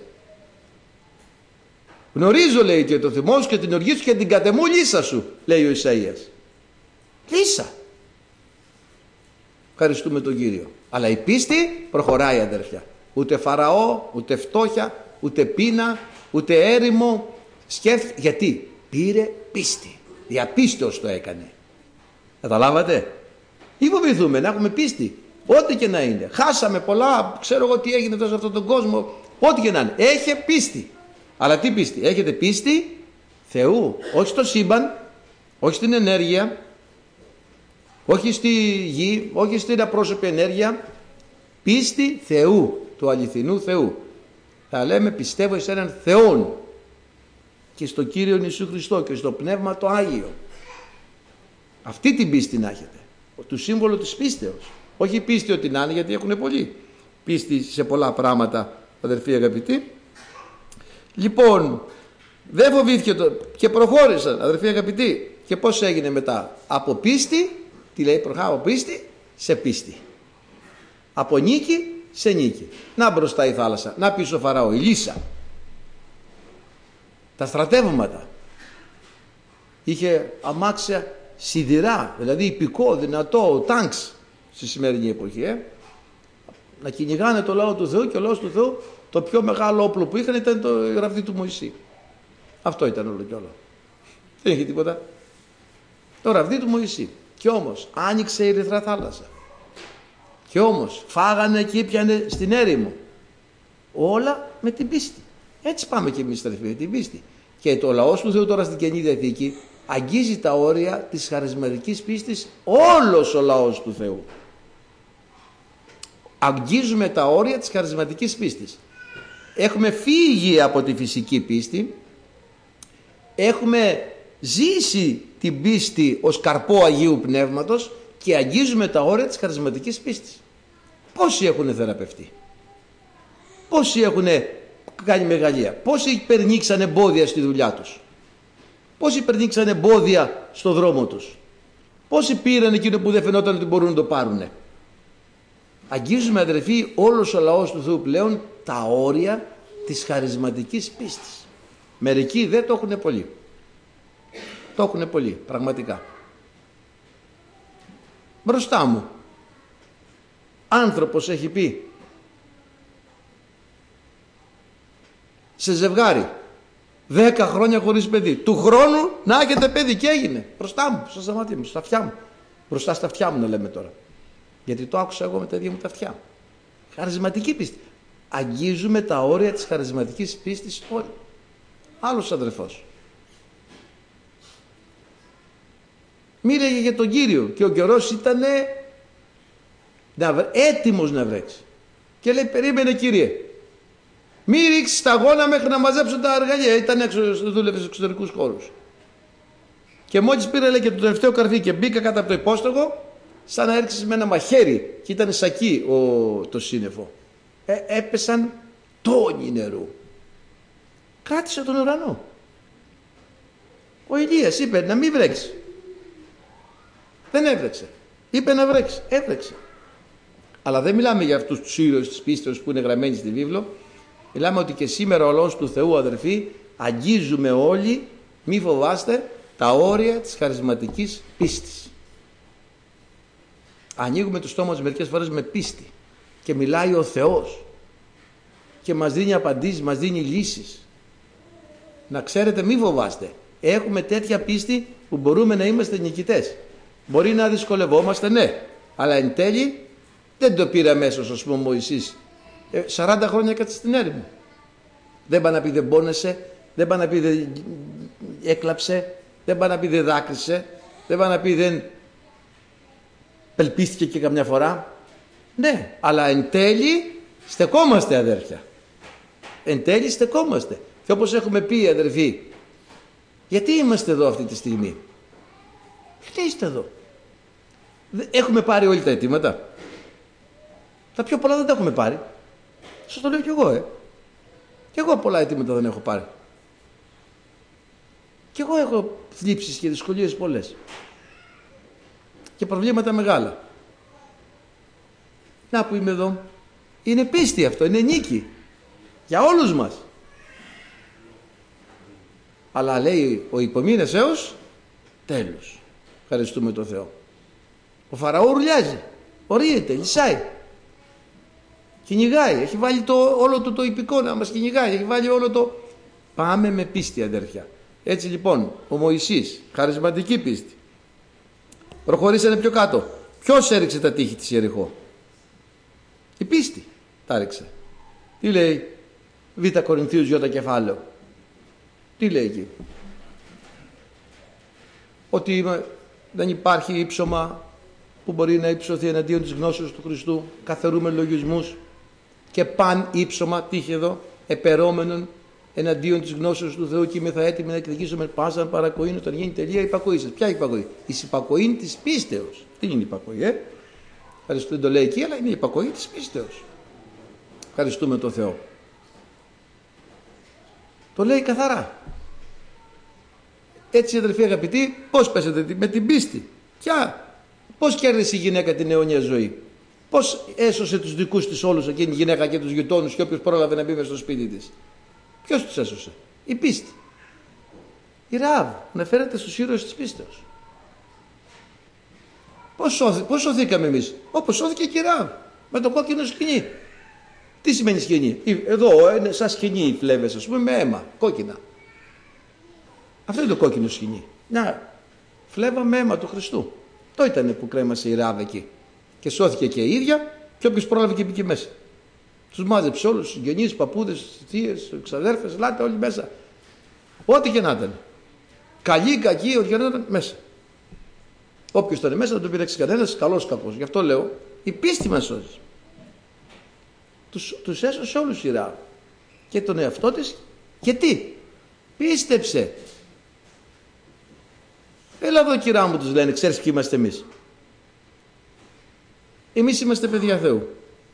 Γνωρίζω, λέει, και το θυμό σου και την οργή σου και την κατεμού λύσα σου, λέει ο Ισαΐας. Λύσα. Ευχαριστούμε τον Κύριο. Αλλά η πίστη προχωράει, αδέρφια. Ούτε Φαραώ, ούτε φτώχεια, ούτε πείνα, ούτε έρημο. Σκέφτηκε. Γιατί? Πήρε πίστη. Διαπίστεως το έκανε. Καταλάβατε? Ή φοβηθούμε να έχουμε πίστη. Ό,τι και να είναι. Χάσαμε πολλά, ξέρω εγώ τι έγινε τόσο σε αυτόν τον κόσμο. Ό,τι και να είναι. Έχε πίστη. Αλλά τι πίστη? Έχετε πίστη Θεού. Όχι στο σύμπαν, όχι στην ενέργεια, όχι στη γη, όχι στην απρόσωπη ενέργεια. Πίστη Θεού, του αληθινού Θεού. Θα λέμε πιστεύω εις έναν Θεόν και στο Κύριο Ιησού Χριστό και στο Πνεύμα το Άγιο. Αυτή την πίστη να έχετε. Το σύμβολο της πίστεως. Όχι πίστη ότι να είναι, γιατί έχουν πολλοί πίστη σε πολλά πράγματα, αδερφοί αγαπητοί. Λοιπόν, δεν φοβήθηκε το... και προχώρησαν, αδερφοί αγαπητοί. Και πώς έγινε μετά? Από πίστη, τι λέει προχά, από πίστη σε πίστη. Από νίκη σε νίκη. Να μπροστά η θάλασσα, να πίσω ο Φαραώ, η Λύσα. Τα στρατεύματα. Είχε αμάξια σιδηρά, δηλαδή υπηκό, δυνατό, τάγκς στη σημερινή εποχή. Ε. Να κυνηγάνε το λαό του Θεού, και ο λαός του Θεού το πιο μεγάλο όπλο που είχαν ήταν το ραβδί του Μωυσή. Αυτό ήταν όλο και όλο. Δεν είχε τίποτα. Το ραβδί του Μωυσή. Και όμως άνοιξε η Ερυθρά θάλασσα. Και όμως φάγανε και ήπιανε στην έρημο. Όλα με την πίστη. Έτσι πάμε και εμείς αδερφοί, με την πίστη. Και το λαός του Θεού τώρα στην Καινή Διαθήκη αγγίζει τα όρια της χαρισματικής πίστης, όλος ο λαός του Θεού. Αγγίζουμε τα όρια της χαρισματικής πίστης. Έχουμε φύγει από τη φυσική πίστη, έχουμε ζήσει την πίστη ως καρπό Αγίου Πνεύματος και αγγίζουμε τα όρια της χαρισματικής πίστης. Πόσοι έχουν θεραπευτεί, πόσοι έχουν κάνει μεγαλεία, πόσοι περνήξαν εμπόδια στη δουλειά τους, πόσοι περνήξαν εμπόδια στο δρόμο τους, πόσοι πήραν εκείνο που δεν φαινόταν ότι μπορούν να το πάρουνε. Αγγίζουμε αδερφοί όλος ο λαός του Θεού πλέον τα όρια της χαρισματικής πίστης. Μερικοί δεν το έχουν πολύ. Το έχουν πολύ πραγματικά. Μπροστά μου άνθρωπος έχει πει σε ζευγάρι δέκα χρόνια χωρίς παιδί, του χρόνου να έχετε παιδί, και έγινε μπροστά μου, στα μάτια μου, στα αυτιά μου, μπροστά στα αυτιά μου να λέμε τώρα, γιατί το άκουσα εγώ με τα ίδια μου τα αυτιά. Χαρισματική πίστη. Αγγίζουμε τα όρια της χαρισματικής πίστης όλοι. Άλλος αδερφός μίλαγε για τον Κύριο και ο καιρός ήταν έτοιμος να βρέξει και λέει περίμενε Κύριε, μη ρίξεις τα αγώνα μέχρι να μαζέψω τα αργαλεία. Ήταν έξω, δούλευε στους εξωτερικούς χώρους και μόλις πήρε λέει και το τελευταίο καρφί και μπήκα κάτω από το υπόστογο, σαν να έρξεις με ένα μαχαίρι, και ήταν σακί ο, το σύννεφο, ε, έπεσαν τόνοι νερού. Κράτησε τον ουρανό. Ο Ηλίας είπε να μην βρέξει, δεν έβρεξε. Είπε να βρέξει, έβρεξε. Αλλά δεν μιλάμε για αυτούς τους ήρωες της πίστεως που είναι γραμμένοι στη βίβλο. Μιλάμε ότι και σήμερα ο λαός του Θεού αδερφοί αγγίζουμε όλοι, μη φοβάστε, τα όρια της χαρισματικής πίστης. Ανοίγουμε το στόμα μας μερικές φορές με πίστη και μιλάει ο Θεός και μας δίνει απαντήσεις, μας δίνει λύσεις. Να ξέρετε, μη φοβάστε, έχουμε τέτοια πίστη που μπορούμε να είμαστε νικητές. Μπορεί να δυσκολευόμαστε, ναι, αλλά εν τέλει δεν το πήρε αμέσως, ας πούμε ο Μωυσής. Ε, σαράντα χρόνια κάτσε στην έρημο. Δεν πάει να πει δεν πόνεσε, δεν πάει να πει δεν έκλαψε, δεν πάει να πει δεν δάκρυσε, δεν πάει να πει δεν πελπίστηκε και καμιά φορά. Ναι, αλλά εν τέλει στεκόμαστε αδέρφια. Εν τέλει στεκόμαστε. Και όπως έχουμε πει αδερφοί, γιατί είμαστε εδώ αυτή τη στιγμή? Γιατί είστε εδώ? Έχουμε πάρει όλοι τα αιτήματα? Τα πιο πολλά δεν τα έχουμε πάρει. Σας το λέω κι εγώ, ε. Κι εγώ πολλά αιτήματα δεν έχω πάρει. Κι εγώ έχω θλίψεις και δυσκολίες πολλές. Και προβλήματα μεγάλα. Να που είμαι εδώ. Είναι πίστη αυτό, είναι νίκη. Για όλους μας. Αλλά λέει ο υπομείνες έως τέλος. Ευχαριστούμε τον Θεό. Ο Φαραώ ουρλιάζει, ορίεται, λυσάει, κυνηγάει, έχει βάλει το, όλο το, το υπηκό να μας κυνηγάει, έχει βάλει όλο το... Πάμε με πίστη αδέρφια. Έτσι λοιπόν ο Μωυσής, χαρισματική πίστη. Προχωρήσανε πιο κάτω. Ποιος έριξε τα τείχη της Ιεριχώ? Η πίστη τα έριξε. Τι λέει Β' Κορινθίους Ι κεφάλαιο? Τι λέει εκεί? Ότι δεν υπάρχει ύψωμα που μπορεί να υψωθεί εναντίον της γνώσεως του Χριστού, καθερούμε λογισμούς, και παν ύψωμα, τι είχε εδώ, επερώμενον εναντίον της γνώσεως του Θεού και είμαστε έτοιμοι να εκδικήσουμε πάσαν παρακοήν όταν γίνει τελεία υπακοή σας. Ποια υπακοή? Η υπακοή της πίστεως. Τι είναι η υπακοή, ε? Ευχαριστούμε, το λέει εκεί, αλλά είναι η υπακοή της πίστεως. Ευχαριστούμε τον Θεό. Το λέει καθαρά. Έτσι, αδελφοί αγαπητοί, πώς πέσατε? Με την πίστη. Ποια? Πώς κέρδισε η γυναίκα την αιώνια ζωή? Πώς έσωσε τους δικούς της όλους εκείνη η γυναίκα και τους γειτόνους και όποιος πρόλαβε να μπει μες στο σπίτι της? Ποιος τους έσωσε? Η πίστη. Η Ραάβ αναφέρεται στους ήρωες της πίστεως. Πώς, σώθη, πώς σωθήκαμε εμείς? Όπως σώθηκε και η Ραάβ, με το κόκκινο σκοινί. Τι σημαίνει σκοινί? Εδώ είναι σαν σκοινί οι φλέβες, ας πούμε, με αίμα, κόκκινα. Αυτό είναι το κόκκινο σκοινί. Μια φλέβα με αίμα του Χριστού. Το ήταν που κρέμασε η Ραάβ εκεί. Και σώθηκε και η ίδια και όποιος πρόλαβε και μπήκε μέσα. Τους μάζεψε όλους, συγγενείς, παππούδες, θείες, ξαδέρφες, ελάτε όλοι μέσα. Ό,τι και να ήταν. Καλή, κακή, ό,τι και να ήταν μέσα. Όποιος ήταν μέσα δεν τον πειράξει κανένας, καλός κακός. Γι' αυτό λέω, η πίστη μας σώζει. Τους, τους έσωσε όλους η Ραάβ. Και τον εαυτό της. Και τι? Πίστεψε. Έλα εδώ κυρά μου, τους λένε, ξέρεις ποιοι είμαστε εμείς? Εμείς είμαστε παιδιά Θεού.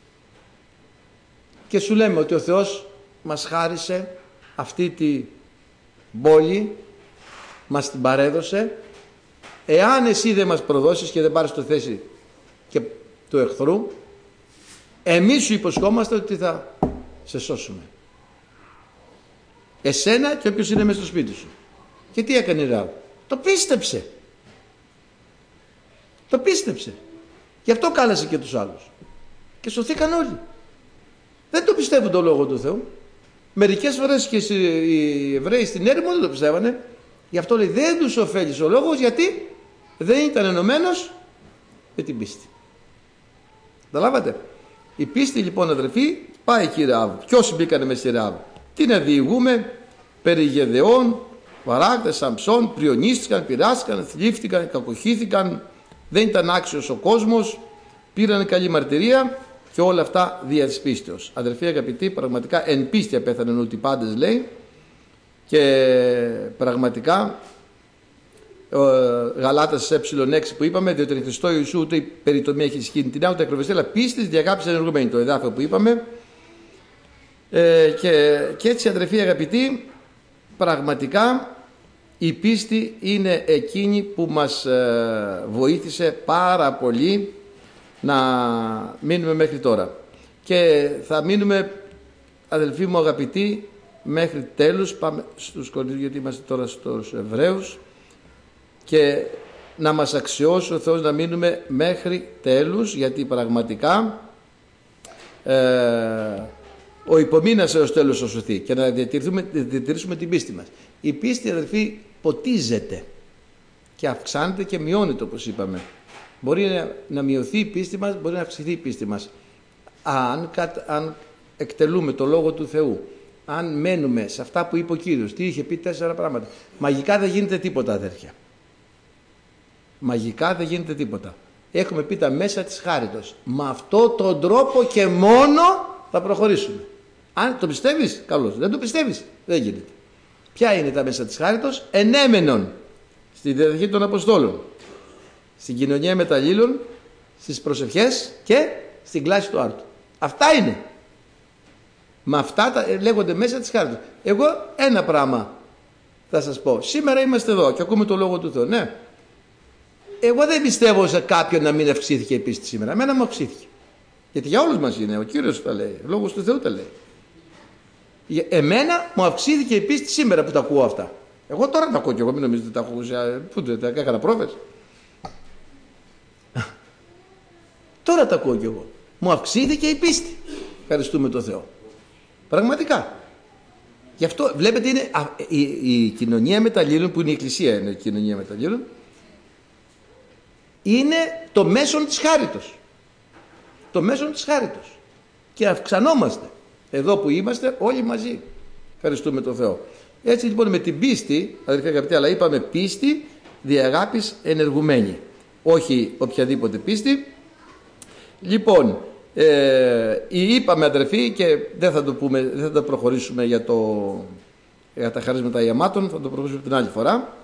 Και σου λέμε ότι ο Θεός μας χάρισε αυτή την πόλη, μας την παρέδωσε. Εάν εσύ δεν μας προδώσεις και δεν πάρεις το θέση και του εχθρού, εμείς σου υποσχόμαστε ότι θα σε σώσουμε. Εσένα και όποιος είναι μέσα στο σπίτι σου. Και τι έκανε η Ραάβ? Το πίστεψε. Το πίστεψε. Γι' αυτό κάλεσε και τους άλλους. Και σωθήκαν όλοι. Δεν το πιστεύουν το λόγο του Θεού. Μερικές φορές και οι Εβραίοι στην έρημο δεν το πιστεύανε. Γι' αυτό λέει δεν τους ωφέλησε ο λόγος, γιατί δεν ήταν ενωμένος με την πίστη. Καταλάβατε? Η πίστη λοιπόν, αδερφοί, πάει εκεί η Ραάβ. Και όσοι μπήκανε μες στη Ραάβ, τι να διηγούμε? Περί Γεδεών, Βαράκδες, Σαμψών, πριονίστηκαν, πειράστηκαν, θλίφτηκαν, κακοχύθηκαν, δεν ήταν άξιος ο κόσμος, πήραν καλή μαρτυρία και όλα αυτά δια της πίστεως. Αδερφοί αγαπητοί, πραγματικά εν πίστη απέθαναν ότι πάντες, λέει, και πραγματικά Γαλάτας ε έξι που είπαμε, διότι εν Χριστώ Ιησού ούτε η περιτομή έχει ισχύει την άουτα ακροβεστέλα πίστης διαγάπης ενεργουμένη, το εδάφιο που είπαμε. Ε, και, και έτσι, αδερφοί αγαπητοί, πραγματικά η πίστη είναι εκείνη που μας ε, βοήθησε πάρα πολύ να μείνουμε μέχρι τώρα. Και θα μείνουμε, αδελφοί μου αγαπητοί, μέχρι τέλους. Πάμε στους Κορινθίους, γιατί είμαστε τώρα στους Εβραίους, και να μας αξιώσει ο Θεός να μείνουμε μέχρι τέλους, γιατί πραγματικά ε, ο υπομείνας έως τέλος θα σωθεί, και να διατηρήσουμε την πίστη μας. Η πίστη, αδελφοί, ποτίζεται και αυξάνεται και μειώνεται, όπως είπαμε. Μπορεί να, να μειωθεί η πίστη μας, μπορεί να αυξηθεί η πίστη μας. Αν, αν εκτελούμε το Λόγο του Θεού, αν μένουμε σε αυτά που είπε ο Κύριος, τι είχε πει, τέσσερα πράγματα. Μαγικά δεν γίνεται τίποτα, αδέρφια. Μαγικά δεν γίνεται τίποτα. Έχουμε πει τα μέσα της χάριτος. Με αυτόν τον τρόπο και μόνο θα προχωρήσουμε. Αν το πιστεύεις, καλώς. Δεν το πιστεύεις, δεν γίνεται. Ποια είναι τα μέσα της χάριτος? Ενέμενον στη διαδοχή των Αποστόλων, στην κοινωνία μεταλλήλων, στις προσευχές και στην κλάση του άρτου. Αυτά είναι. Με αυτά τα, λέγονται μέσα της χάριτος. Εγώ ένα πράγμα θα σας πω. Σήμερα είμαστε εδώ και ακούμε το Λόγο του Θεού. Ναι. Εγώ δεν πιστεύω σε κάποιον να μην αυξήθηκε η πίστη σήμερα. Εμένα μου αυξήθηκε. Γιατί για όλους μας είναι. Ο Κύριος τα λέει. Ο Λόγος του Θεού τα λέει. Εμένα μου αυξήθηκε η πίστη σήμερα που τα ακούω αυτά. Εγώ τώρα τα ακούω και εγώ. Μην νομίζετε τα ακούω. Πού δεν τα έκανα πρόβες. Τώρα τα ακούω κι εγώ. Μου αυξήθηκε η πίστη. Ευχαριστούμε τον Θεό. Πραγματικά. Γι' αυτό βλέπετε είναι η, η, η κοινωνία μεταλλήλων, που είναι η Εκκλησία, είναι η κοινωνία μεταλλήλων, είναι το μέσον της χάριτος. Το μέσον της χάριτος. Και αυξανόμαστε. Εδώ που είμαστε όλοι μαζί. Ευχαριστούμε τον Θεό. Έτσι λοιπόν με την πίστη, αδερφοί αγαπητοί, αλλά είπαμε πίστη δια αγάπης ενεργουμένη. Όχι οποιαδήποτε πίστη. Λοιπόν, Ε, είπαμε αδερφοί, και δεν θα το πούμε, δεν θα το προχωρήσουμε για, το, για τα χαρίσματα ιαμάτων, θα το προχωρήσουμε την άλλη φορά.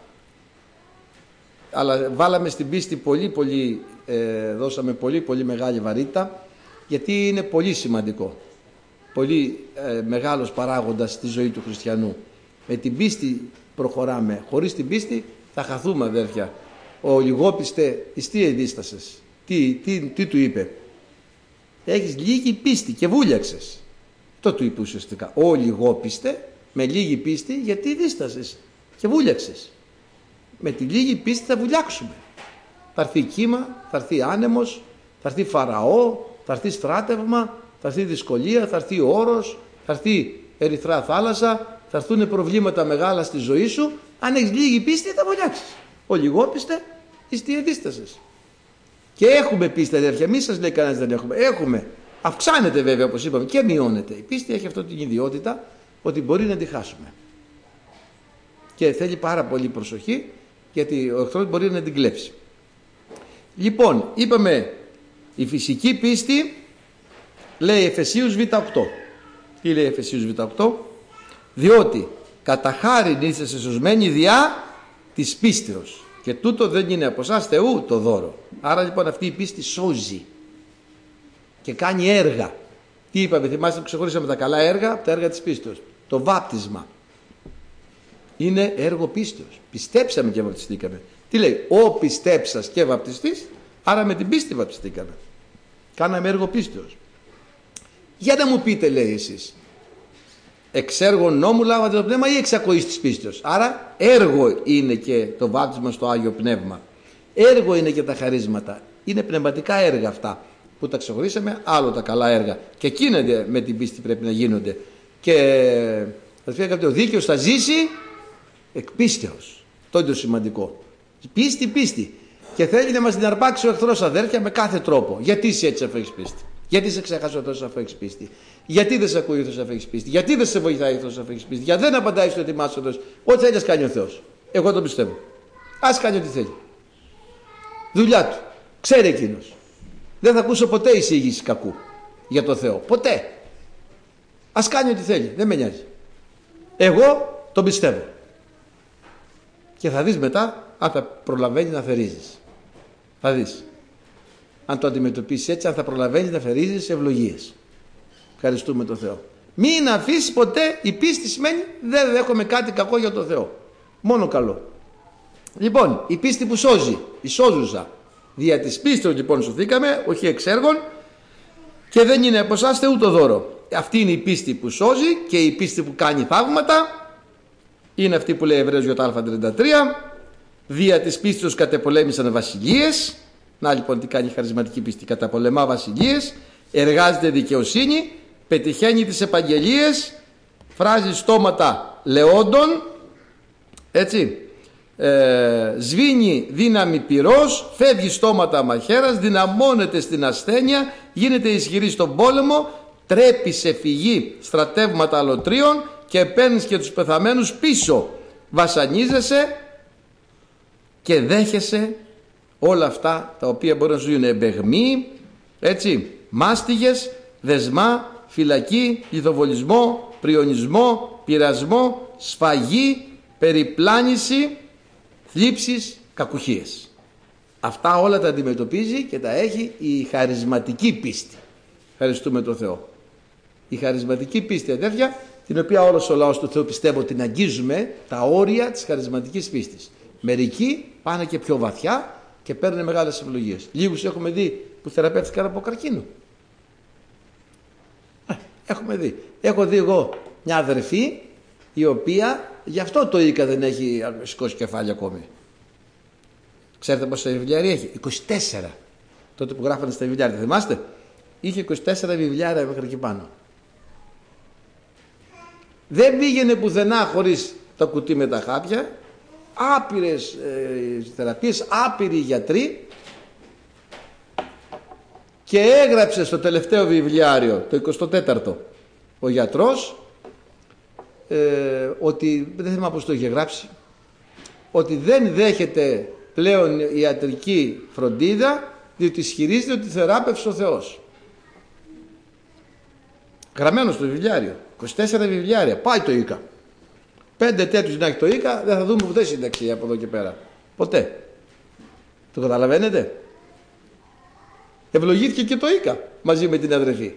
Αλλά βάλαμε στην πίστη πολύ πολύ, ε, δώσαμε πολύ πολύ μεγάλη βαρύτητα, γιατί είναι πολύ σημαντικό. Πολύ ε, μεγάλος παράγοντας στη ζωή του χριστιανού. Με την πίστη προχωράμε. Χωρίς την πίστη θα χαθούμε, αδέρφια. Ο λιγόπιστε εις τι εδίστασες. Τι, τι, τι του είπε. Έχεις λίγη πίστη και βούλιαξες. Το του είπε ουσιαστικά. Ο λιγόπιστε με λίγη πίστη, γιατί δίστασες και βούλιαξες. Με τη λίγη πίστη θα βουλιάξουμε. Θα έρθει κύμα, θα έρθει άνεμος, θα έρθει φαραώ, θα έρθει στράτευμα, θα έρθει δυσκολία, θα έρθει όρος, θα έρθει ερυθρά θάλασσα, θα έρθουν προβλήματα μεγάλα στη ζωή σου. Αν έχεις λίγη πίστη θα βουλιάξεις. Ο λιγόπιστε εις τι εδίστασες. Και έχουμε πίστη, αδέρφια, μη σας λέει κανένας δεν έχουμε. Έχουμε. Αυξάνεται βέβαια, όπως είπαμε, και μειώνεται. Η πίστη έχει αυτή την ιδιότητα ότι μπορεί να τη χάσουμε. Και θέλει πάρα πολύ προσοχή, γιατί ο εχθρός μπορεί να την κλέψει. Λοιπόν, είπαμε η φυσική πίστη, λέει Εφεσίους β οκτώ. Τι λέει Εφεσίους β οκτώ? Διότι κατά χάριν είσαστε σωσμένοι διά της πίστεως, και τούτο δεν είναι από εσάς Θεού το δώρο. Άρα λοιπόν αυτή η πίστη σώζει και κάνει έργα. Τι είπαμε, θυμάστε που ξεχωρίσαμε τα καλά έργα από τα έργα της πίστεως. Το βάπτισμα είναι έργο πίστεως. Πιστέψαμε και βαπτιστήκαμε. Τι λέει? Ο πιστέψας και βαπτιστής, άρα με την πίστη βαπτιστήκαμε. Κάναμε έργο πίστεως. Για να μου πείτε, λέει, εσείς, εξ έργων νόμου λάβατε το πνεύμα ή εξ ακοής της πίστεως? Άρα έργο είναι και το βάπτισμα στο Άγιο Πνεύμα. Έργο είναι και τα χαρίσματα. Είναι πνευματικά έργα αυτά που τα ξεχωρίσαμε, άλλο τα καλά έργα. Και εκείνα με την πίστη πρέπει να γίνονται. Και θα πει ο δίκαιος θα ζήσει εκ πίστεως. Το είναι το σημαντικό. Πίστη, πίστη. Και θέλει να μας την αρπάξει ο εχθρός, αδέρφια, με κάθε τρόπο. Γιατί είσαι έτσι αφού έχεις πίστη? Γιατί σε ξεχάσει ο εχθρός αφού έχεις πίστη? Γιατί δεν σε ακούει ο εχθρός αφού έχεις πίστη? Γιατί δεν σε βοηθάει ο εχθρός αφού έχεις πίστη? Γιατί δεν απαντάει στο ετοιμά σου ο Θεός? Ό,τι θέλει, ας κάνει ο Θεός. Εγώ τον πιστεύω. Ας κάνει ό,τι θέλει. Δουλειά του. Ξέρει εκείνος. Δεν θα ακούσω ποτέ εισήγηση κακού για το Θεό. Ποτέ. Ας κάνει ό,τι θέλει. Δεν με νοιάζει. Εγώ τον πιστεύω. Και θα δεις μετά αν θα προλαβαίνει να θερίζεις. Θα δεις. Αν το αντιμετωπίσεις έτσι, αν θα προλαβαίνει να θερίζεις ευλογίες. Ευχαριστούμε τον Θεό. Μην αφήσεις ποτέ, η πίστη σημαίνει δεν δέχομαι κάτι κακό για τον Θεό. Μόνο καλό. Λοιπόν, η πίστη που σώζει, η σώζουσα. Δια της πίστεως λοιπόν σωθήκαμε, όχι εξ έργων, και δεν είναι από εσάς Θεού το δώρο. Αυτή είναι η πίστη που σώζει και η πίστη που κάνει θαύματα. Είναι αυτή που λέει Εβραίος Ι Α τριάντα τρία. Δια της πίστεως κατεπολέμησαν βασιλείες. Να λοιπόν τι κάνει η χαρισματική πίστη? Καταπολεμά βασιλείες, εργάζεται δικαιοσύνη, πετυχαίνει τις επαγγελίες, φράζει στόματα λεόντων, έτσι, ε, σβήνει δύναμη πυρός, φεύγει στόματα μαχαίρας, δυναμώνεται στην ασθένεια, γίνεται ισχυρή στον πόλεμο, τρέπει σε φυγή στρατεύματα αλωτρίων και παίρνεις και τους πεθαμένους πίσω. Βασανίζεσαι και δέχεσαι όλα αυτά τα οποία μπορεί να σου γίνουν εμπεγμοί, έτσι, μάστιγες, δεσμά, φυλακή, λιθοβολισμό, πριονισμό, πειρασμό, σφαγή, περιπλάνηση, θλίψεις, κακουχίες. Αυτά όλα τα αντιμετωπίζει και τα έχει η χαρισματική πίστη. Ευχαριστούμε τον Θεό. Η χαρισματική πίστη, αδέρφια, την οποία όλος ο λαός του Θεού πιστεύω την αγγίζουμε τα όρια της χαρισματικής πίστης. Μερικοί πάνε και πιο βαθιά και παίρνουν μεγάλες ευλογίες. Λίγους έχουμε δει που θεραπεύτηκαν από καρκίνο. Ε, έχουμε δει. Έχω δει εγώ μια αδερφή η οποία γι' αυτό το Ίκα δεν έχει σηκώσει κεφάλι ακόμη. Ξέρετε πόσα βιβλιάρια έχει? είκοσι τέσσερα. Τότε που γράφανε στα βιβλιάρια, θυμάστε? Είχε είκοσι τέσσερα βιβλιάρια μέχρι εκεί πάνω. Δεν πήγαινε πουθενά χωρίς το κουτί με τα χάπια. Άπειρες ε, θεραπείες, άπειροι γιατροί, και έγραψε στο τελευταίο βιβλιάριο, το εικοστό τέταρτο, ο γιατρός ε, ότι, δεν θυμάμαι πώς το είχε γράψει, ότι δεν δέχεται πλέον ιατρική φροντίδα διότι ισχυρίζεται ότι θεράπευσε ο Θεός. Γραμμένο στο βιβλιάριο. είκοσι τέσσερα βιβλιάρια. Πάει το ΙΚΑ. Πέντε τέτοιους να έχει το ΙΚΑ, δεν θα δούμε ποτέ σύνταξη από εδώ και πέρα. Ποτέ. Το καταλαβαίνετε. Ευλογήθηκε και το ΙΚΑ μαζί με την αδερφή.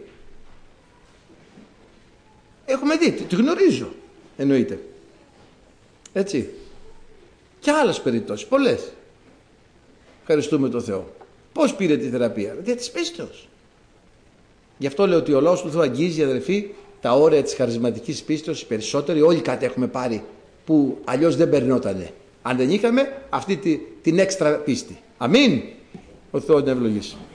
Έχουμε δει, τη γνωρίζω. Εννοείται. Έτσι. Και άλλες περιπτώσεις, πολλές. Ευχαριστούμε τον Θεό. Πώς πήρε τη θεραπεία? Δια της πίστεως. Γι' αυτό λέω ότι ο λόγος του Θεού αγγίζει, αδερφοί, τα όρια της χαρισματικής πίστεως. Οι περισσότεροι, όλοι κάτι έχουμε πάρει που αλλιώς δεν περνότανε. Αν δεν είχαμε αυτή τη, την έξτρα πίστη. Αμήν. Ο Θεός να ευλογήσει.